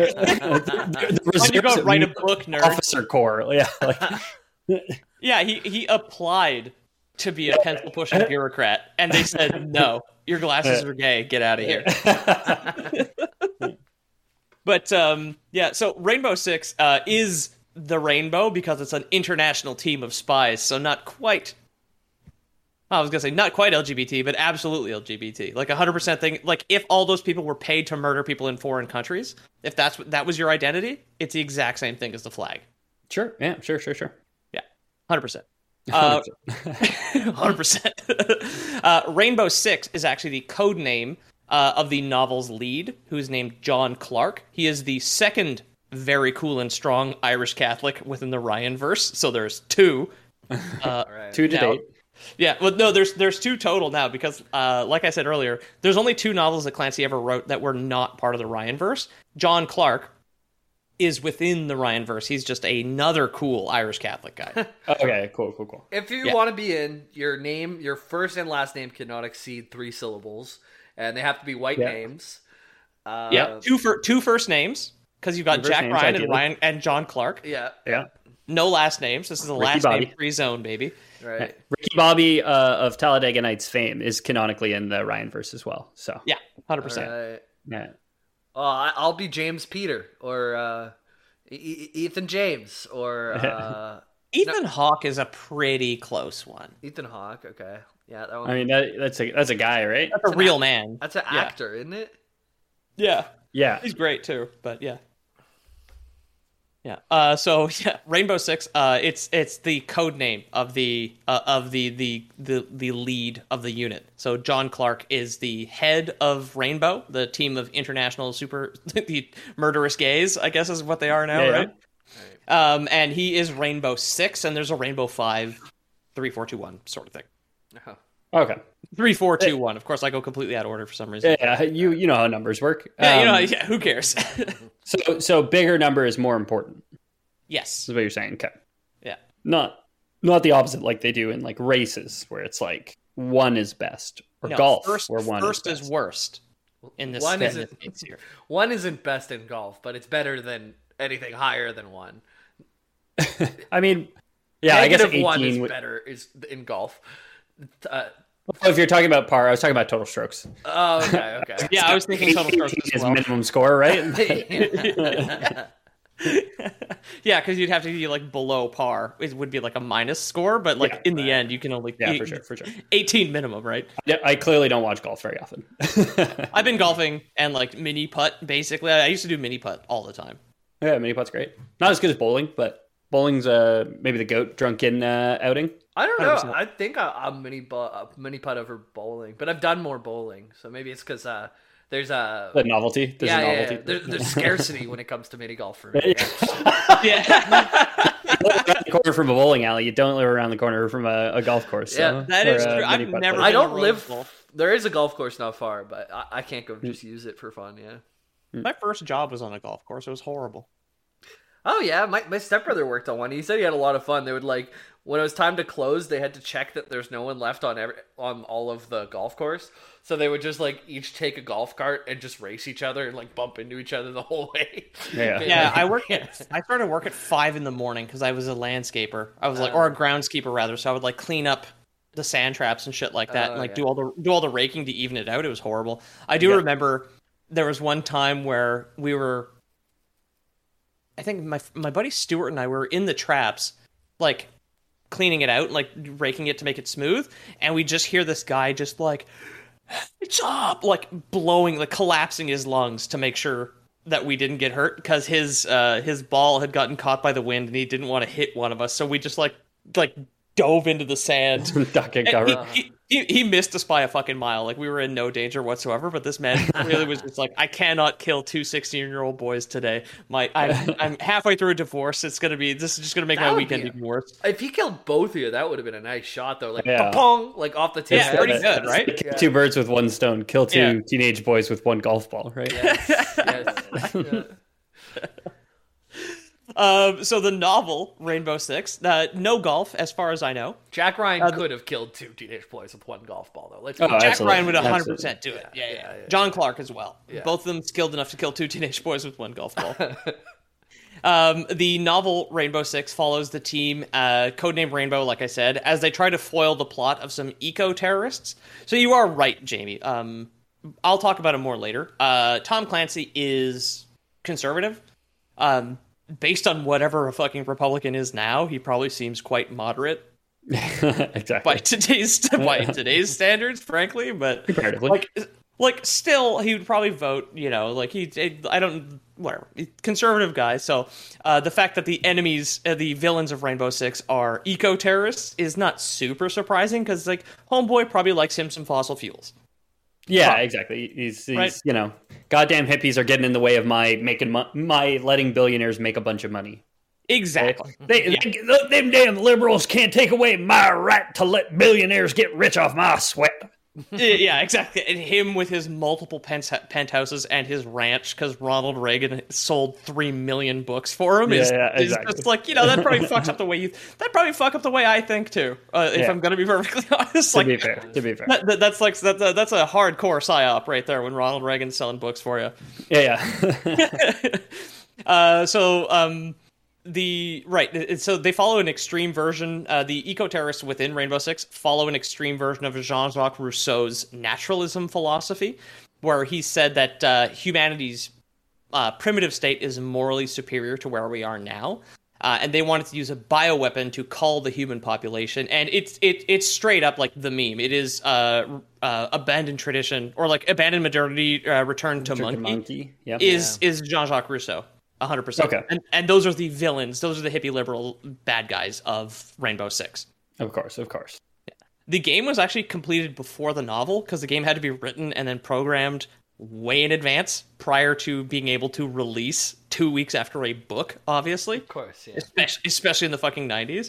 the reserves, when you go write a book, nerd. Officer Corps. Yeah. Yeah, he applied to be a pencil pushing bureaucrat, and they said, "No, your glasses are gay. Get out of here." But, so Rainbow Six is the rainbow because it's an international team of spies, so not quite... I was going to say not quite LGBT, but absolutely LGBT. 100% thing. If all those people were paid to murder people in foreign countries, if that was your identity, it's the exact same thing as the flag. Sure, yeah, sure. Yeah, 100%. 100%. Rainbow Six is actually the code name of the novel's lead, who's named John Clark. He is the second very cool and strong Irish Catholic within the Ryanverse, so there's two. Right. Two to date. Yeah, well, no, there's two total now, because, like I said earlier, there's only two novels that Clancy ever wrote that were not part of the Ryanverse. John Clark is within the Ryanverse. He's just another cool Irish Catholic guy. Okay, cool. If you want to be in, your first and last name cannot exceed 3 syllables. And they have to be white names. Two first names, because you've got Jack Ryan and John Clark. Yeah. No last names. This is a last name free zone, baby. Right. Ricky Bobby of Talladega Nights fame is canonically in the Ryanverse as well. So 100%. Right. Yeah. I'll be James Peter or Ethan James or Ethan Hawke is a pretty close one. Ethan Hawke, okay. Yeah, that one. I mean that's a guy, right? That's a real man. That's an actor, isn't it? Yeah. Yeah. He's great too, but yeah. Yeah. Rainbow Six, it's the code name of the lead of the unit. So John Clark is the head of Rainbow, the team of international the murderous gays, I guess is what they are now, right? And he is Rainbow Six, and there's a Rainbow 5 3-4-2-1 sort of thing. Oh. Okay. 3-4-2-1. Of course, I go completely out of order for some reason. Yeah, you know how numbers work. Yeah, who cares? So bigger number is more important. Yes. Is what you're saying. Okay. Yeah. Not the opposite like they do in like races where it's like one is best, or golf where first is is worst in this. One isn't best in golf, but it's better than anything higher than one. I mean, yeah, I guess 18 one is better is in golf. If you're talking about par, I was talking about total strokes. Oh, okay. Yeah, I was thinking total strokes as well. Minimum score, right? Yeah, because you'd have to be like below par. It would be like a minus score, but like in the end, you can only for sure. 18 minimum, right? Yeah, I clearly don't watch golf very often. I've been golfing and like mini putt. Basically, I used to do mini putt all the time. Yeah, mini putt's great. Not as good as bowling, but bowling's maybe the GOAT drunken outing. I don't know. 100%. I think I'm mini putt over bowling, but I've done more bowling, so maybe it's because there's a novelty. There's a novelty. There's scarcity when it comes to mini golf for me. Yeah. You live around the corner from a bowling alley. You don't live around the corner from a golf course. Yeah, that is true. I've never. I don't live. There is a golf course not far, but I can't go just use it for fun. Yeah. My first job was on a golf course. It was horrible. Oh yeah, my stepbrother worked on one. He said he had a lot of fun. They would like when it was time to close, they had to check that there's no one left on all of the golf course. So they would just like each take a golf cart and just race each other and like bump into each other the whole way. Yeah. I started work at 5 a.m. because I was a landscaper. I was like, or a groundskeeper rather. So I would like clean up the sand traps and shit like that, and like do all the raking to even it out. It was horrible. I do remember there was one time where we were. I think my buddy Stuart and I were in the traps, like cleaning it out, like raking it to make it smooth, and we just hear this guy just like, "It's up!" like blowing, like collapsing his lungs to make sure that we didn't get hurt because his ball had gotten caught by the wind and he didn't want to hit one of us, so we just like dove into the sand. Duck and cover. He missed us by a fucking mile. Like, we were in no danger whatsoever, but this man really was just like, I cannot kill 2 16-year-old boys today. I'm halfway through a divorce. This is just gonna make my weekend even worse. If he killed both of you, that would have been a nice shot though. Like pong, like off the tip. Yeah, pretty good, right? Kill 2 birds with one stone. Kill 2 teenage boys with 1 golf ball, right? Yes. So the novel Rainbow Six, no golf as far as I know. Jack Ryan could have killed 2 teenage boys with 1 golf ball though. Jack Ryan would 100% do it. Yeah. John Clark as well. Yeah. Both of them skilled enough to kill 2 teenage boys with 1 golf ball. The novel Rainbow Six follows the team, codenamed Rainbow, like I said, as they try to foil the plot of some eco-terrorists. So you are right, Jamie. I'll talk about it more later. Tom Clancy is conservative. Based on whatever a fucking Republican is now, he probably seems quite moderate. Exactly. By today's standards, frankly, but comparatively. Like still, he would probably vote, conservative guy. So the fact that the enemies, the villains of Rainbow Six are eco-terrorists is not super surprising, because like Homeboy probably likes him some fossil fuels. Yeah, exactly. He's right? Goddamn hippies are getting in the way of my letting billionaires make a bunch of money. Exactly. Them damn liberals can't take away my right to let billionaires get rich off my sweat. Yeah, exactly. And him with his multiple penthouses and his ranch, because Ronald Reagan sold 3 million books for him. Is just like, that probably fucks up the way that probably fuck up the way I think too. If I'm going to be perfectly honest, to be fair, that's a hardcore psyop right there when Ronald Reagan's selling books for you. Yeah. So they follow an extreme version. The eco-terrorists within Rainbow Six follow an extreme version of Jean-Jacques Rousseau's naturalism philosophy, where he said that humanity's primitive state is morally superior to where we are now, and they wanted to use a bioweapon to cull the human population. And it's straight up like the meme. It is abandoned tradition, or like abandoned modernity, return to monkey. Yep. Is Jean-Jacques Rousseau. 100%. Okay. And those are the villains. Those are the hippie liberal bad guys of Rainbow Six. Of course. Yeah. The game was actually completed before the novel, because the game had to be written and then programmed way in advance prior to being able to release 2 weeks after a book, obviously. Of course, yeah. Especially in the fucking 90s.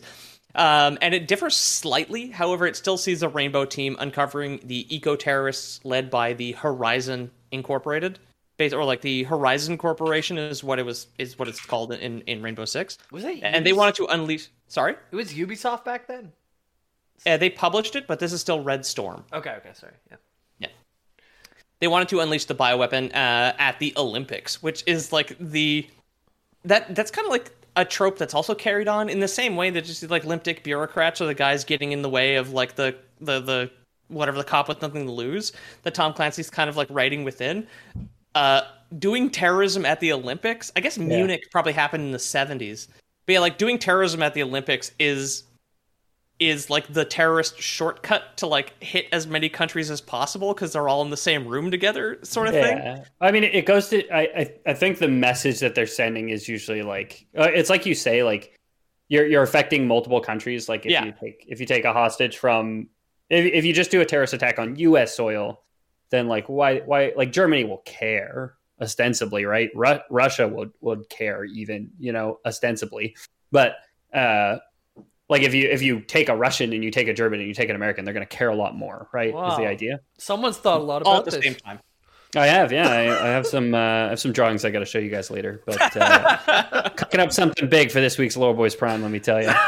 And it differs slightly. However, it still sees a Rainbow team uncovering the eco-terrorists led by the Horizon Incorporated, or like the Horizon Corporation is what it's called in Rainbow Six. Was it? And they wanted to unleash. Sorry, it was Ubisoft back then. They published it, but this is still Red Storm. Okay, sorry. Yeah. They wanted to unleash the bioweapon at the Olympics, which is like that's kind of like a trope that's also carried on in the same way that just like limp dick bureaucrats are the guys getting in the way of like the whatever, the cop with nothing to lose, that Tom Clancy's kind of like writing within. Doing terrorism at the Olympics, I guess Munich probably happened in the 70s. But yeah, like doing terrorism at the Olympics is like the terrorist shortcut to like hit as many countries as possible because they're all in the same room together, sort of thing. I mean, it goes to I think the message that they're sending is usually like it's like you say, like you're affecting multiple countries. Like if you take a hostage from if you just do a terrorist attack on U.S. soil, then like why like Germany will care ostensibly, right? Russia would care even, ostensibly, but like if you take a Russian and you take a German and you take an American, they're going to care a lot more, right? Wow. Is the idea? Someone's thought a lot All about at the this. same time. I have, yeah. I have some drawings I got to show you guys later. But cooking up something big for this week's Lore Boys Prime, let me tell you.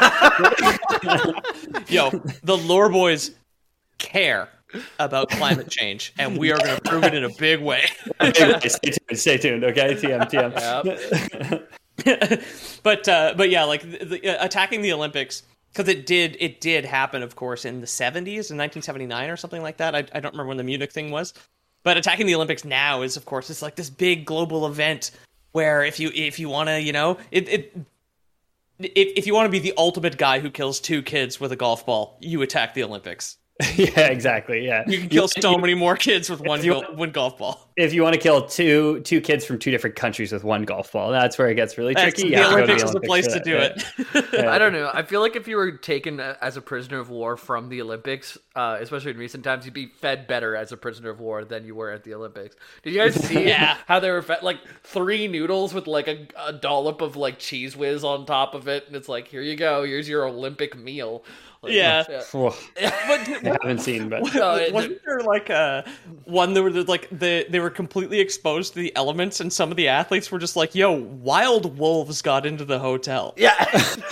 Yo, the Lore Boys care about climate change, and we are going to prove it in a big way. Stay tuned, okay? TM. Yep. But yeah, like attacking the Olympics, because it did happen, of course, in the 70s, in 1979 or something like that. I don't remember when the Munich thing was. But attacking the Olympics now is, of course, it's like this big global event where if you want to, if you want to be the ultimate guy who kills 2 kids with a golf ball, you attack the Olympics. Yeah, exactly. Yeah, you can kill so many more kids with one golf ball. If you want to kill two kids from 2 different countries with one golf ball, that's where it gets really tricky. The Olympics is the place to do it. I don't know. I feel like if you were taken as a prisoner of war from the Olympics, especially in recent times, you'd be fed better as a prisoner of war than you were at the Olympics. Did you guys see how they were fed like 3 noodles with like a dollop of like Cheese Whiz on top of it, and it's like, here you go, here's your Olympic meal. Like, But I haven't seen, but wasn't there like one that were like they were completely exposed to the elements, and some of the athletes were just like, "Yo, wild wolves got into the hotel." Yeah,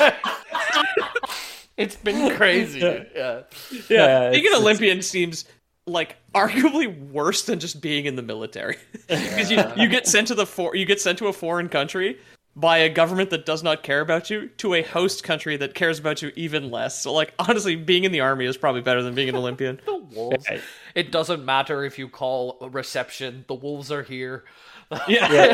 it's been crazy. Yeah. Being an Olympian seems like arguably worse than just being in the military, because you get sent to a foreign country by a government that does not care about you to a host country that cares about you even less. So, like, honestly, being in the army is probably better than being an Olympian. The wolves. It doesn't matter if you call a reception. The wolves are here. Yeah.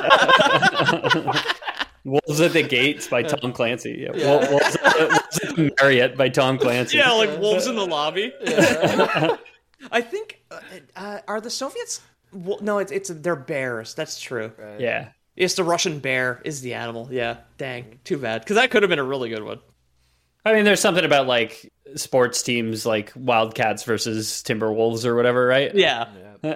Wolves at the Gates by Tom Clancy. Yeah. Wolves at the Marriott by Tom Clancy. Yeah, like wolves in the lobby. Yeah. I think are the Soviets? No, they're bears. That's true. Right. Yeah. It's the Russian bear is the animal. Yeah, dang, too bad. Because that could have been a really good one. I mean, there's something about like sports teams like Wildcats versus Timberwolves or whatever, right? Yeah.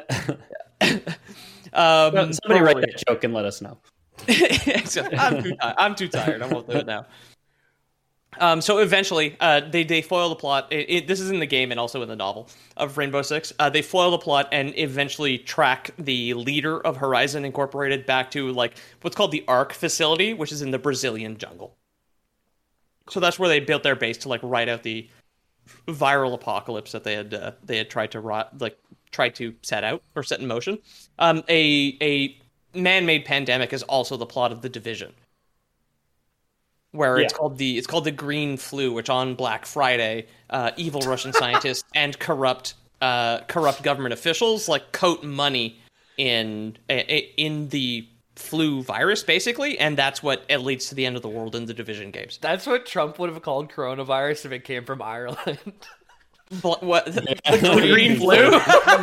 Somebody write that joke and let us know. I'm too tired. I won't do it now. So eventually, they foil the plot. This is in the game and also in the novel of Rainbow Six. They foil the plot and eventually track the leader of Horizon Incorporated back to like what's called the ARC facility, which is in the Brazilian jungle. So that's where they built their base to like ride out the viral apocalypse that they had tried to set out or set in motion. A man-made pandemic is also the plot of The Division, where it's called the Green Flu, which on Black Friday, evil Russian scientists and corrupt government officials like coat money in the flu virus, basically, and that's what it leads to the end of the world in the Division games. That's what Trump would have called coronavirus if it came from Ireland. What? The Green Flu?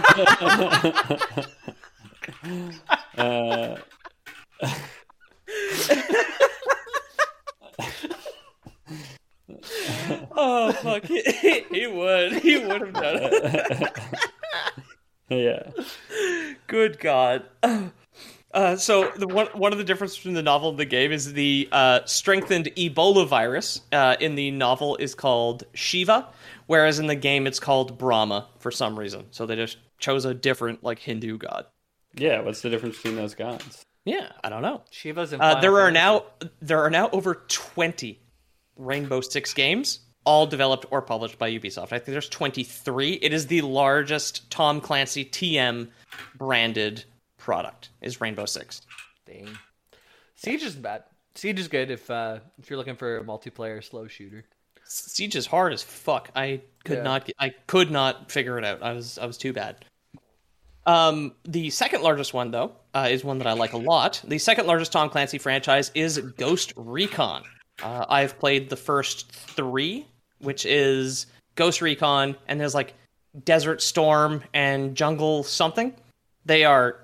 Oh fuck! He would have done it. Yeah. Good God. So one of the differences between the novel and the game is the strengthened Ebola virus in the novel is called Shiva, whereas in the game it's called Brahma for some reason. So they just chose a different like Hindu god. Yeah, what's the difference between those gods? Yeah, I don't know. Shiva's in there are now over 20 Rainbow Six games, all developed or published by Ubisoft. I think there's 23. It is the largest Tom Clancy TM branded product is Rainbow Six. Dang. Siege isn't bad. Siege is good if you're looking for a multiplayer slow shooter. Siege is hard as fuck. I could not figure it out. I was too bad. The second largest one though is one that I like a lot. The second largest Tom Clancy franchise is Ghost Recon. I've played the first 3, which is Ghost Recon, and there's like Desert Storm and Jungle something. They are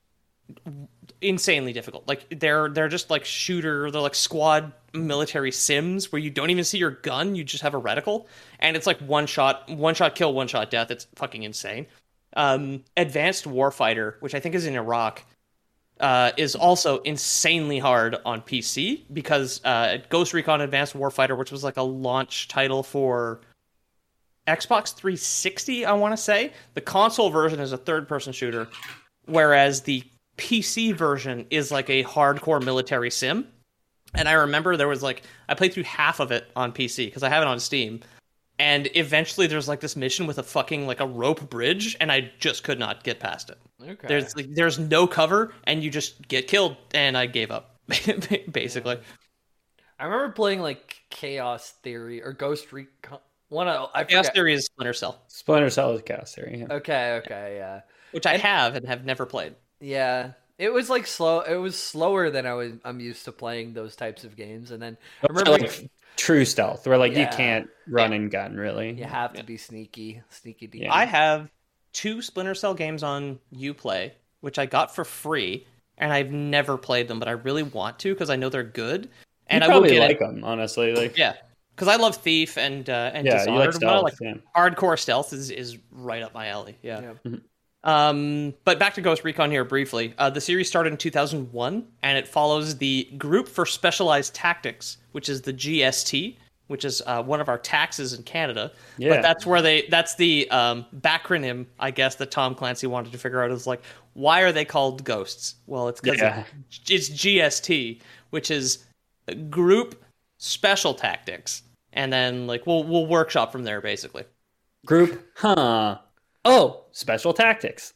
insanely difficult. Like they're just like they're like squad military sims where you don't even see your gun, you just have a reticle, and it's like one shot kill, one shot death. It's fucking insane. Advanced Warfighter, which I think is in Iraq, is also insanely hard on PC because Ghost Recon Advanced Warfighter, which was like a launch title for Xbox 360, I want to say. The console version is a third-person shooter, whereas the PC version is like a hardcore military sim. And I remember there was like, I played through half of it on PC because I have it on Steam. And eventually there's like this mission with a fucking like a rope bridge, and I just could not get past it. Okay. There's no cover, and you just get killed, and I gave up, basically. I remember playing like Chaos Theory or Ghost Recon. Chaos Theory is Splinter Cell. Splinter Cell is Chaos Theory. Yeah. Okay, yeah. Which I have and have never played. Yeah. It was like slow. It was slower than I'm used to playing those types of games. And then I remember like true stealth, where like you can't run and gun really. You have to be sneaky deep. Yeah. I have 2 Splinter Cell games on Uplay, which I got for free, and I've never played them, but I really want to because I know they're good. And I probably like them, honestly. Like because I love Thief and Dishonored. You like stealth, hardcore stealth is right up my alley. Yeah. But back to Ghost Recon here briefly. The series started in 2001, and it follows the Group for Specialized Tactics, which is the GST, which is one of our taxes in Canada. Yeah. But that's the backronym, I guess, that Tom Clancy wanted to figure out is like, why are they called ghosts? Well, it's because it's GST, which is Group Special Tactics. And then like we'll workshop from there, basically. Group, Oh, special tactics.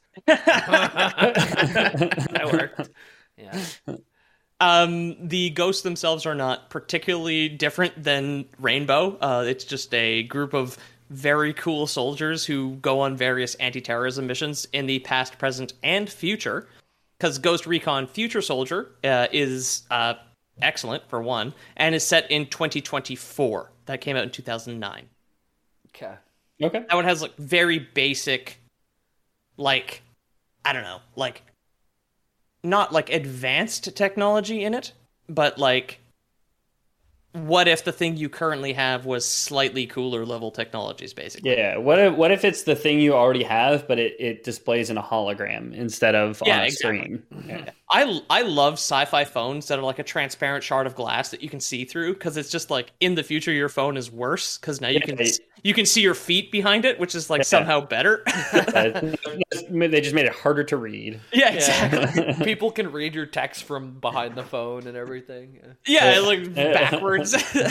That worked. Yeah. The ghosts themselves are not particularly different than Rainbow. It's just a group of very cool soldiers who go on various anti-terrorism missions in the past, present, and future. Because Ghost Recon Future Soldier is excellent, for one, and is set in 2024. That came out in 2009. Okay. That one has like very basic, like, I don't know, like, not like advanced technology in it, but like, what if the thing you currently have was slightly cooler level technologies, basically? Yeah. What if it's the thing you already have, but it displays in a hologram instead of on a screen? Yeah. I love sci-fi phones that are like a transparent shard of glass that you can see through, because it's just like in the future your phone is worse because now you can see your feet behind it, which is like somehow better. They just made it harder to read. Yeah, exactly. People can read your text from behind the phone and everying. Yeah, like backwards.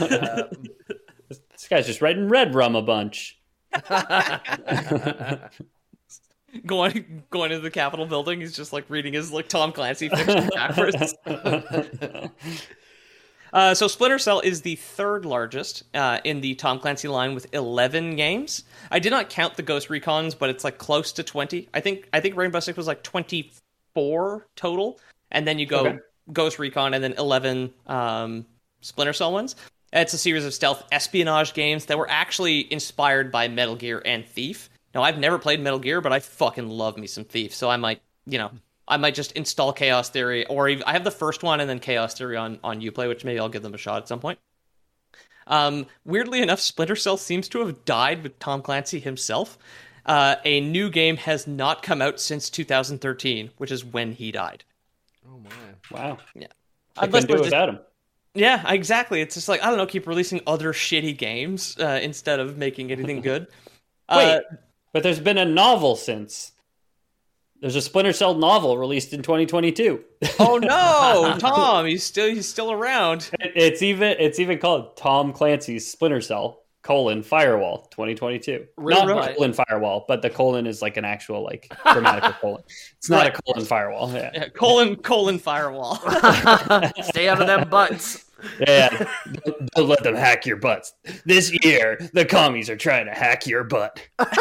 This guy's just writing Red Rum a bunch. Going into the Capitol building, he's just like reading his like Tom Clancy fiction backwards. So Splinter Cell is the third largest in the Tom Clancy line with 11 games. I did not count the Ghost Recons, but it's like close to 20. I think Rainbow Six was like 24 total, and then you go Ghost Recon and then 11 Splinter Cell ones. It's a series of stealth espionage games that were actually inspired by Metal Gear and Thief. Now, I've never played Metal Gear, but I fucking love me some Thief, so I might just install Chaos Theory, or I have the first one and then Chaos Theory on Uplay, which maybe I'll give them a shot at some point. Weirdly enough, Splinter Cell seems to have died with Tom Clancy himself. A new game has not come out since 2013, which is when he died. Oh my! Wow. Yeah. I couldn't do it without him. Yeah, exactly. It's just like, I don't know, keep releasing other shitty games instead of making anything good. Wait, but there's been a novel since. There's a Splinter Cell novel released in 2022. Oh no, Tom, he's still around. It's even called Tom Clancy's Splinter Cell: Firewall 2022. Not colon firewall, but the colon is like an actual like grammatical colon. It's not a colon firewall. Yeah. Colon firewall. Stay out of them butts. Yeah. Don't let them hack your butts. This year, the commies are trying to hack your butt.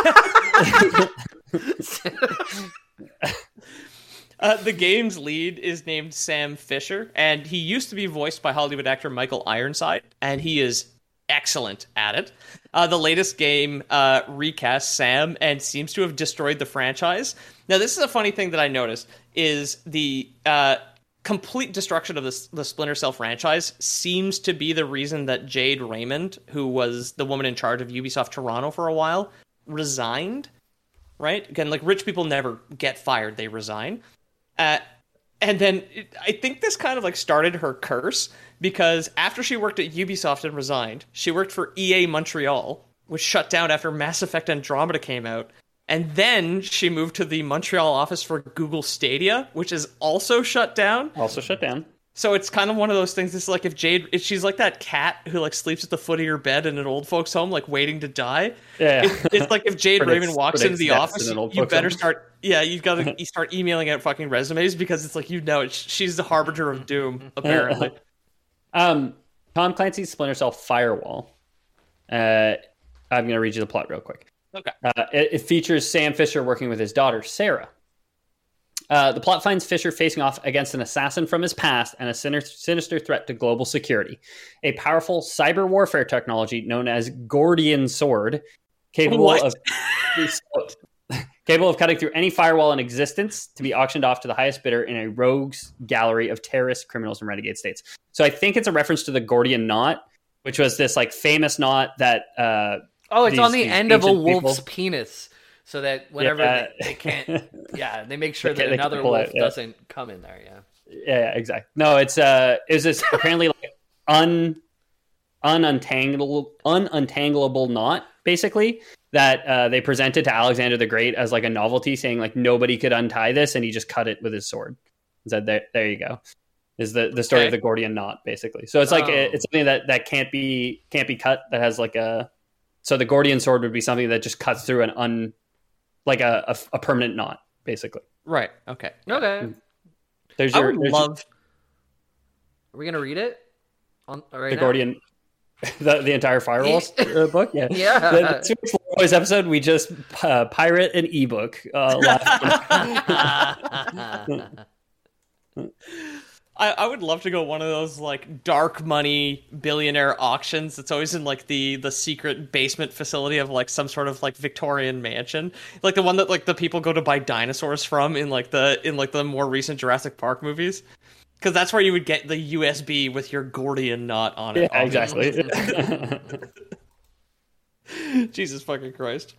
The game's lead is named Sam Fisher, and he used to be voiced by Hollywood actor Michael Ironside, and he is excellent at it. The latest game recasts Sam and seems to have destroyed the franchise. Now, this is a funny thing that I noticed, is the complete destruction of the Splinter Cell franchise seems to be the reason that Jade Raymond, who was the woman in charge of Ubisoft Toronto for a while, resigned. Right? Again, like, rich people never get fired, they resign. And then I think this kind of like started her curse, because after she worked at Ubisoft and resigned, she worked for EA Montreal, which shut down after Mass Effect Andromeda came out. And then she moved to the Montreal office for Google Stadia, which is also shut down. So it's kind of one of those things. It's like if she's like that cat who like sleeps at the foot of your bed in an old folks home, like waiting to die. Yeah. It's like if Jade Raymond walks into the office, you better start. Yeah, you've got to start emailing out fucking resumes, because it's like, she's the harbinger of doom, apparently. Tom Clancy's Splinter Cell Firewall. I'm going to read you the plot real quick. Okay. It features Sam Fisher working with his daughter, Sarah. The plot finds Fisher facing off against an assassin from his past and a sinister threat to global security. A powerful cyber warfare technology known as Gordian Sword, capable of cutting through any firewall in existence, to be auctioned off to the highest bidder in a rogues gallery of terrorists, criminals, and renegade states. So I think it's a reference to the Gordian knot, which was this like famous knot that... it's on the end of a wolf's penis. So that whenever they can't, they make sure that another wolf doesn't come in there. Yeah, exactly. No, it was this apparently like ununtangleable knot, basically, that they presented to Alexander the Great as like a novelty, saying like nobody could untie this, and he just cut it with his sword. And said, "There you go." Is the story of the Gordian knot, basically. So it's like it's something that can't be cut. That has like a so the Gordian sword would be something that just cuts through a permanent knot, basically. Right. Okay. Okay. Are we gonna read it? The Gordian, the entire Firewall book. Yeah. Yeah. The Super Boys episode, we just pirate an ebook. I would love to go one of those like dark money billionaire auctions that's always in like the secret basement facility of like some sort of like Victorian mansion, like the one that like the people go to buy dinosaurs from in the more recent Jurassic Park movies, because that's where you would get the USB with your Gordian knot on it. Yeah, exactly. Jesus fucking Christ.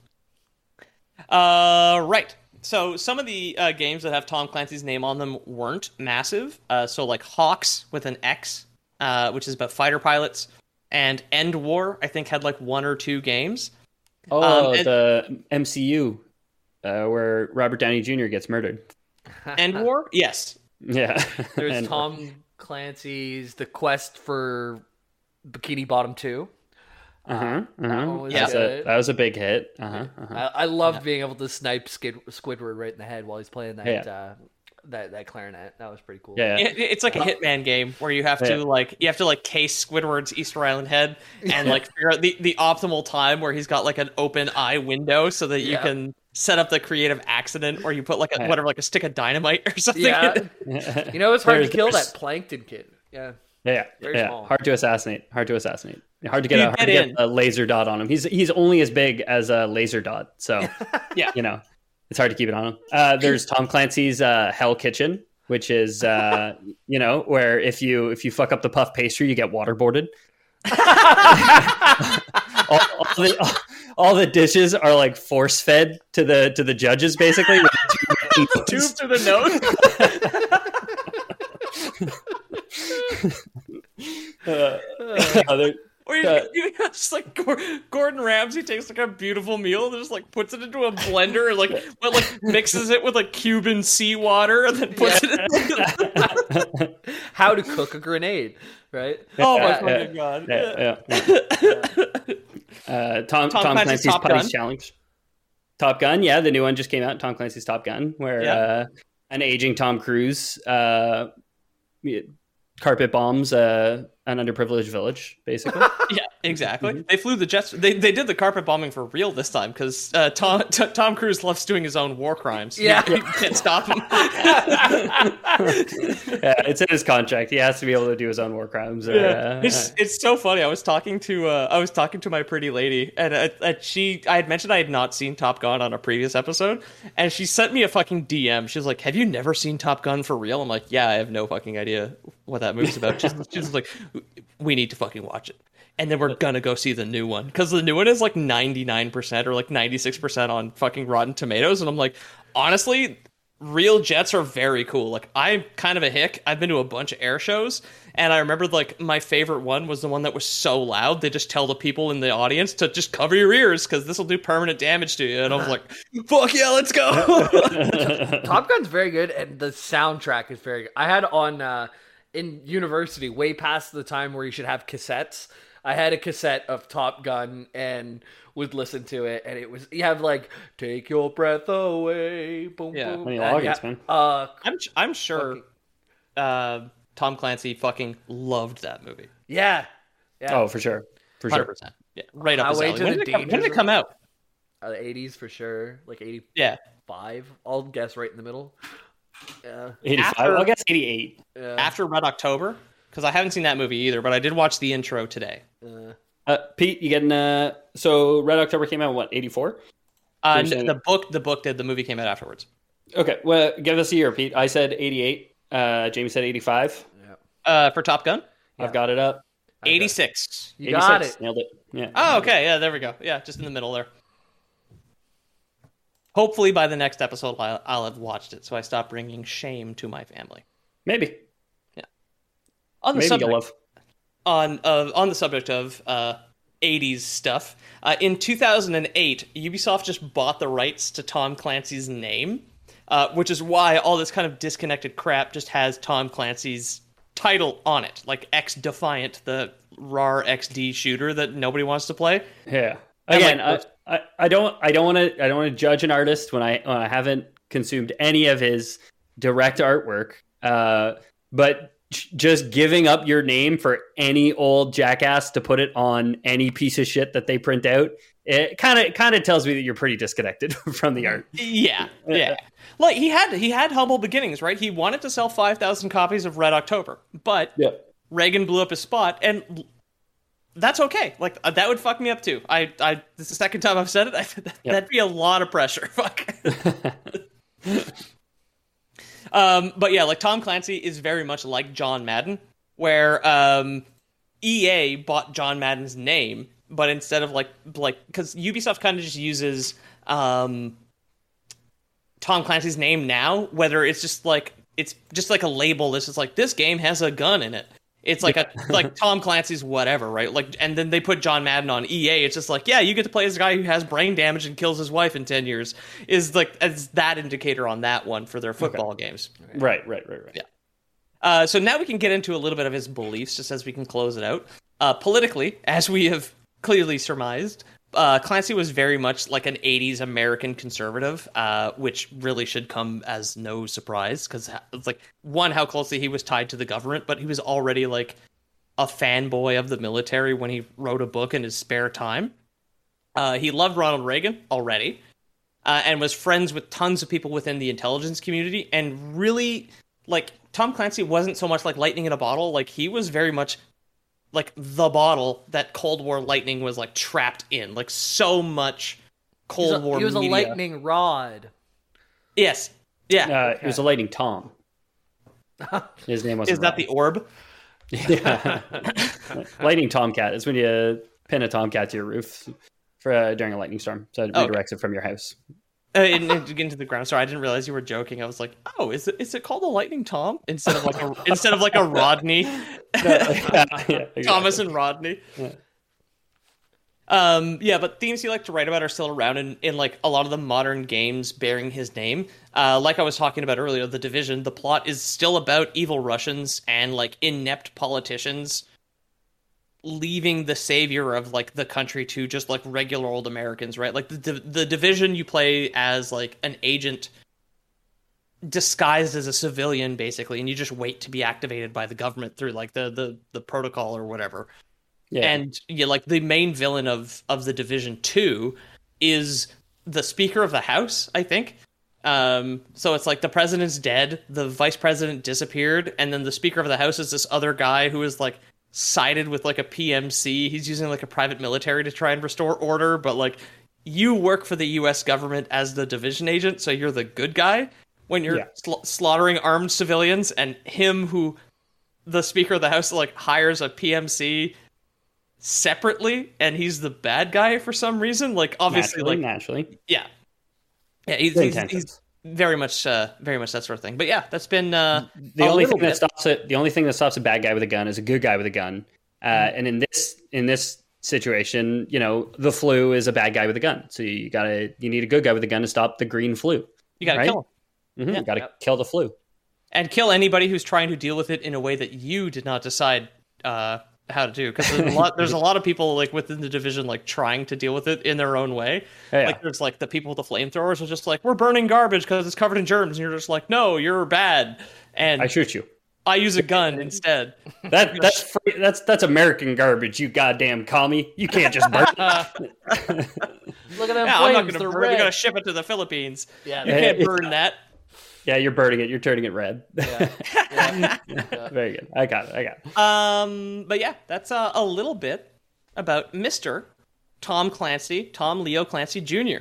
Right. So some of the games that have Tom Clancy's name on them weren't massive. So like Hawks with an X, which is about fighter pilots, and End War, I think, had like 1 or 2 games. The MCU, where Robert Downey Jr. gets murdered. End War? Yes. Yeah. There's Tom Clancy's The Quest for Bikini Bottom 2. That was a big hit. I loved being able to snipe Squidward right in the head while he's playing that that clarinet. That was pretty cool. Yeah. It's like a Hitman game where you have to case Squidward's Easter Island head and like figure out the optimal time where he's got like an open eye window so that you can set up the creative accident, or you put like a stick of dynamite or something. Yeah. It's hard to kill that plankton kid. Yeah. Very small. Hard to assassinate. Hard to get a laser dot on him. He's only as big as a laser dot. So it's hard to keep it on him. There's Tom Clancy's Hell Kitchen, which is where if you fuck up the puff pastry, you get waterboarded. all the dishes are like force fed to the judges, basically. Tube to the nose. Or just like Gordon Ramsay takes like a beautiful meal and just like puts it into a blender and like mixes it with like Cuban seawater and then puts it in. How to cook a grenade, right? Oh my fucking god! Tom Clancy's Putty's Challenge. Top Gun, yeah, the new one just came out. Tom Clancy's Top Gun, where an aging Tom Cruise carpet bombs an underprivileged village, basically. Yeah, exactly. Mm-hmm. They flew the jets. They did the carpet bombing for real this time because Tom Cruise loves doing his own war crimes. Yeah, you can't stop him. It's in his contract. He has to be able to do his own war crimes. It's so funny. I was talking to my pretty lady, and I had mentioned I had not seen Top Gun on a previous episode, and she sent me a fucking DM. She's like, "Have you never seen Top Gun for real?" I'm like, "Yeah, I have no fucking idea what that movie's about." She's like, "We need to fucking watch it." And then we're gonna go see the new one because the new one is like 99% or like 96% on fucking Rotten Tomatoes, and I'm like, honestly, real jets are very cool. Like, I'm kind of a hick. I've been to a bunch of air shows, and I remember like my favorite one was the one that was so loud they just tell the people in the audience to just cover your ears because this will do permanent damage to you. And I was like, fuck yeah, let's go. Top Gun's very good, and the soundtrack is very good. I had on in university, way past the time where you should have cassettes. I had a cassette of Top Gun and would listen to it, and it was, you have like "Take Your Breath Away," boom, boom. Man. I'm sure Tom Clancy fucking loved that movie. Yeah. Oh, for sure. 100%. Yeah, right up his alley. When did it come out? The 80s for sure, like 85. Yeah. I'll guess right in the middle. 85. I'll guess 88. After Red October. Because I haven't seen that movie either, but I did watch the intro today. Pete, you getting so Red October came out in what, 84? The book did. The movie came out afterwards. Okay, well, give us a year, Pete. I said 88. Jamie said 85. For Top Gun? I've got it up. 86. You got it. Nailed it. Yeah. Oh, okay. Yeah, there we go. Yeah, just in the middle there. Hopefully by the next episode, I'll have watched it, so I stop bringing shame to my family. Maybe. On the subject of 80s stuff, in 2008, Ubisoft just bought the rights to Tom Clancy's name, which is why all this kind of disconnected crap just has Tom Clancy's title on it, like X Defiant, the RAR XD shooter that nobody wants to play. Yeah. Again, I don't want to judge an artist when I haven't consumed any of his direct artwork, but just giving up your name for any old jackass to put it on any piece of shit that they print out, it kind of tells me that you're pretty disconnected from the art. Yeah. Like he had humble beginnings, right? He wanted to sell 5,000 copies of Red October, but Reagan blew up his spot, and that's okay. Like, that would fuck me up too. This is the second time I've said it. That'd be a lot of pressure. Fuck. But yeah, like Tom Clancy is very much like John Madden, where EA bought John Madden's name, but instead of like because Ubisoft kind of just uses Tom Clancy's name now, whether it's just like a label that's just like, this game has a gun in it. It's like like Tom Clancy's whatever, right? Like, and then they put John Madden on EA. It's just like, yeah, you get to play as a guy who has brain damage and kills his wife in 10 years. Is like as that indicator on that one for their football games. Right. Yeah. So now we can get into a little bit of his beliefs, just as we can close it out. Politically, as we have clearly surmised, Clancy was very much like an 80s American conservative, which really should come as no surprise, because it's like, one, how closely he was tied to the government, but he was already like a fanboy of the military when he wrote a book in his spare time. He loved Ronald Reagan already, and was friends with tons of people within the intelligence community, and really, like, Tom Clancy wasn't so much like lightning in a bottle. Like, he was very much like the bottle that Cold War lightning was like trapped in, like so much Cold War. He was media. A lightning rod. Yes. Yeah. It was a lightning Tom. His name was. Is that the orb? Yeah. Lightning Tomcat is when you pin a Tomcat to your roof for during a lightning storm, so it redirects it from your house. into the ground. Sorry, I didn't realize you were joking. I was like, "Oh, is it called a Lightning Tom instead of like a Rodney?" Exactly. Thomas and Rodney. Yeah. But themes he liked to write about are still around in like a lot of the modern games bearing his name. Like I was talking about earlier, The Division. The plot is still about evil Russians and like inept politicians leaving the savior of like the country to just like regular old Americans, right? Like the Division, you play as like an agent disguised as a civilian, basically, and you just wait to be activated by the government through like the protocol or whatever. Yeah. And like the main villain of the Division 2 is the Speaker of the House, I think. So it's like the president's dead, the vice president disappeared, and then the Speaker of the House is this other guy who is like sided with like a PMC. He's using like a private military to try and restore order, but like you work for the US government as the Division agent, so you're the good guy when you're slaughtering armed civilians, and the Speaker of the House like hires a PMC separately, and he's the bad guy for some reason. Like obviously naturally. Yeah, he's very much that sort of thing. But yeah, that's been the only thing that stops a bad guy with a gun is a good guy with a gun. And in this situation, the flu is a bad guy with a gun. So you need a good guy with a gun to stop the green flu. You gotta kill him. Mm-hmm. Yeah. You gotta kill the flu. And kill anybody who's trying to deal with it in a way that you did not decide how to do, because there's a lot of people like within the Division like trying to deal with it in their own way. Like there's like the people with the flamethrowers are just like, we're burning garbage because it's covered in germs, and you're just like, no, you're bad, and I shoot you. I use a gun instead. That's free, that's American garbage, you goddamn commie. You can't just burn it. Look at them flames. I'm not gonna burn it. We gotta ship it to the Philippines. Yeah, you can't burn that. Yeah, you're burning it. You're turning it red. Yeah. Very good. I got it. But yeah, that's a little bit about Mr. Tom Leo Clancy Jr.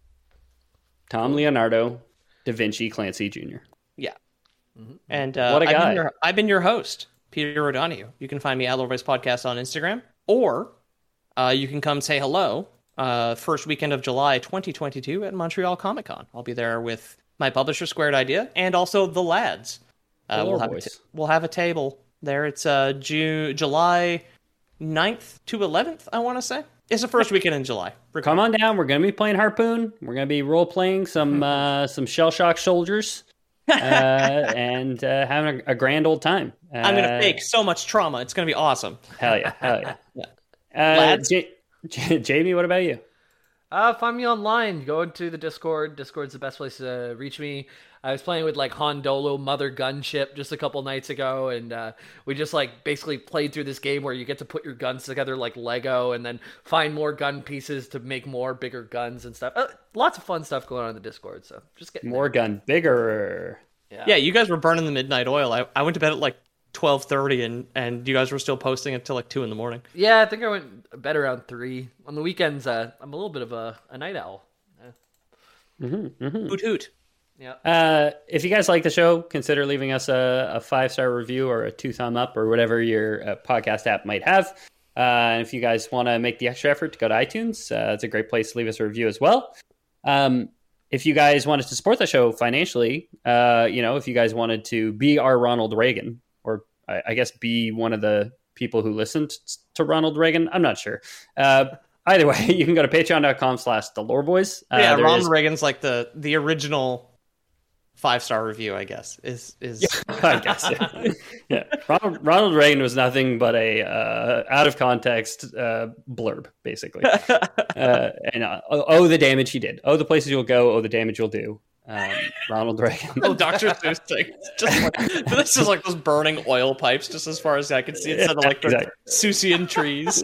Tom Leonardo da Vinci Clancy Jr. Yeah. Mm-hmm. And what a guy. I've been your host, Peter O'Donohue. You can find me at Loreboys Podcast on Instagram, or you can come say hello first weekend of July 2022 at Montreal Comic Con. I'll be there with my publisher, Squared Idea, and also the lads. We'll have a table there. It's July 9th to 11th, I want to say. It's the first weekend in July. Come on down. We're going to be playing Harpoon. We're going to be role-playing some shell shock soldiers and having a grand old time. I'm going to fake so much trauma. It's going to be awesome. Hell yeah. Lads? Jamie, what about you? Find me online. Go into the Discord. Discord's the best place to reach me. I was playing with like Hondolo Mother Gunship just a couple nights ago, and we just like basically played through this game where you get to put your guns together like Lego and then find more gun pieces to make more bigger guns and stuff. Lots of fun stuff going on in the Discord, so just get more gun, bigger. Yeah, you guys were burning the midnight oil. I went to bed at like 12:30 and you guys were still posting until like 2 a.m. Yeah, I think I went to bed around 3. On the weekends, I'm a little bit of a night owl. Hoot hoot. Yeah. If you guys like the show, consider leaving us a 5-star review or a 2-thumb up or whatever your podcast app might have. And if you guys want to make the extra effort to go to iTunes, it's a great place to leave us a review as well. If you guys wanted to support the show financially, if you guys wanted to be our Ronald Reagan, or I guess be one of the people who listened to Ronald Reagan, I'm not sure. Either way, you can go to patreon.com/theloreboys. Ronald Reagan's like the original 5-star review, I guess. Is I guess. Yeah. Ronald Reagan was nothing but a out of context blurb, basically. The damage he did. The places you'll go. The damage you'll do. Ronald Reagan. Dr. Seuss thing. This is like those burning oil pipes, just as far as I can see, instead of like the Seussian trees.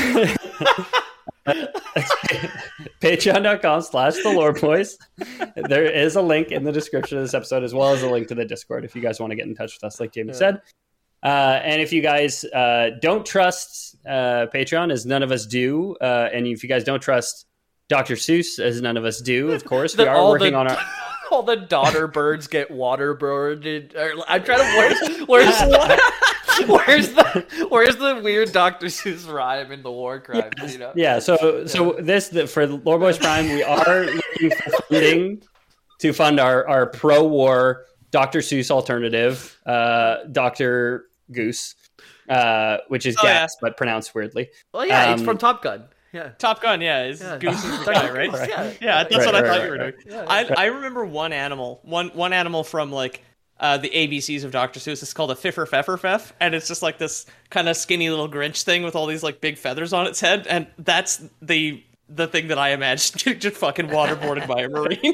Patreon.com/theloreboys. There is a link in the description of this episode, as well as a link to the Discord if you guys want to get in touch with us, like Jamie said. And if you guys don't trust Patreon, as none of us do, and if you guys don't trust Dr. Seuss, as none of us do, of course, we are working on our... All the daughter birds get waterboarded. I'm trying to... Where's where's the weird Dr. Seuss rhyme in the war crimes? You know? Yeah. So for Lore Boys Prime, we are looking for funding to fund our pro-war Dr. Seuss alternative, Dr. Goose, which is gas but pronounced weirdly. Well, yeah, it's from Top Gun. Yeah, Top Gun. Yeah, Goose is the guy, right? Yeah, that's what I thought you were doing. Yeah. I remember one animal from like the ABCs of Dr. Seuss. It's called a Fiffer Feffer Feff, and it's just like this kind of skinny little Grinch thing with all these like big feathers on its head, and that's the thing that I imagined getting just fucking waterboarded by a Marine.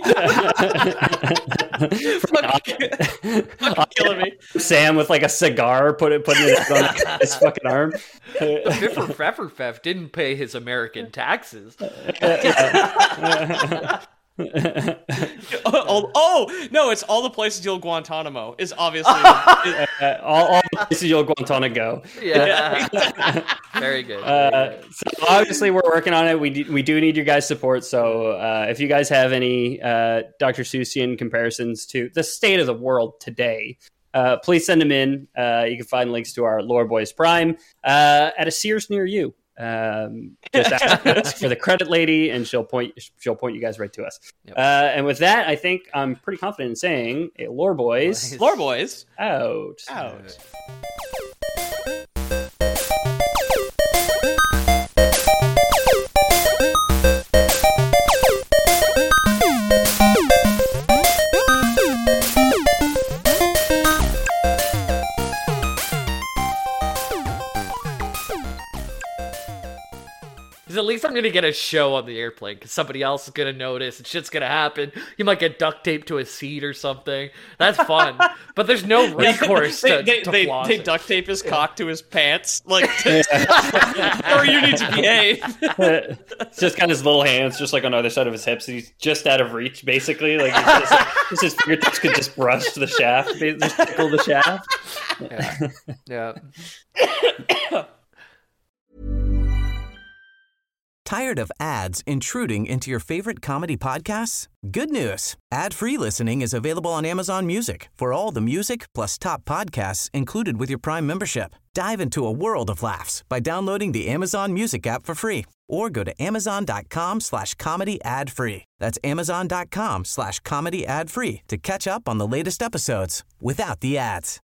fucking killing me. Sam with like a cigar putting it on his fucking arm. The Fiffer Feffer Feff didn't pay his American taxes. No, it's all the places you'll Guantanamo is obviously all the places you'll Guantanamo. Yeah. Very good. So obviously we're working on it. We do need your guys' support. So if you guys have any Dr. Seussian comparisons to the state of the world today, please send them in. You can find links to our Lore Boys Prime at a Sears near you. Just ask for the credit lady, and she'll point you guys right to us. Yep. And with that, I think I'm pretty confident in saying, hey, Lore Boys out. At least I'm going to get a show on the airplane because somebody else is going to notice and shit's going to happen. You might get duct taped to a seat or something. That's fun. But there's no recourse to they duct tape his cock to his pants. Like, or you need to behave. It's just got his little hands just like on the other side of his hips. He's just out of reach, basically. Like, his fingertips could just brush the shaft, just tickle the shaft. Yeah. Tired of ads intruding into your favorite comedy podcasts? Good news. Ad-free listening is available on Amazon Music for all the music plus top podcasts included with your Prime membership. Dive into a world of laughs by downloading the Amazon Music app for free or go to amazon.com/comedy ad-free. That's amazon.com/comedy ad-free to catch up on the latest episodes without the ads.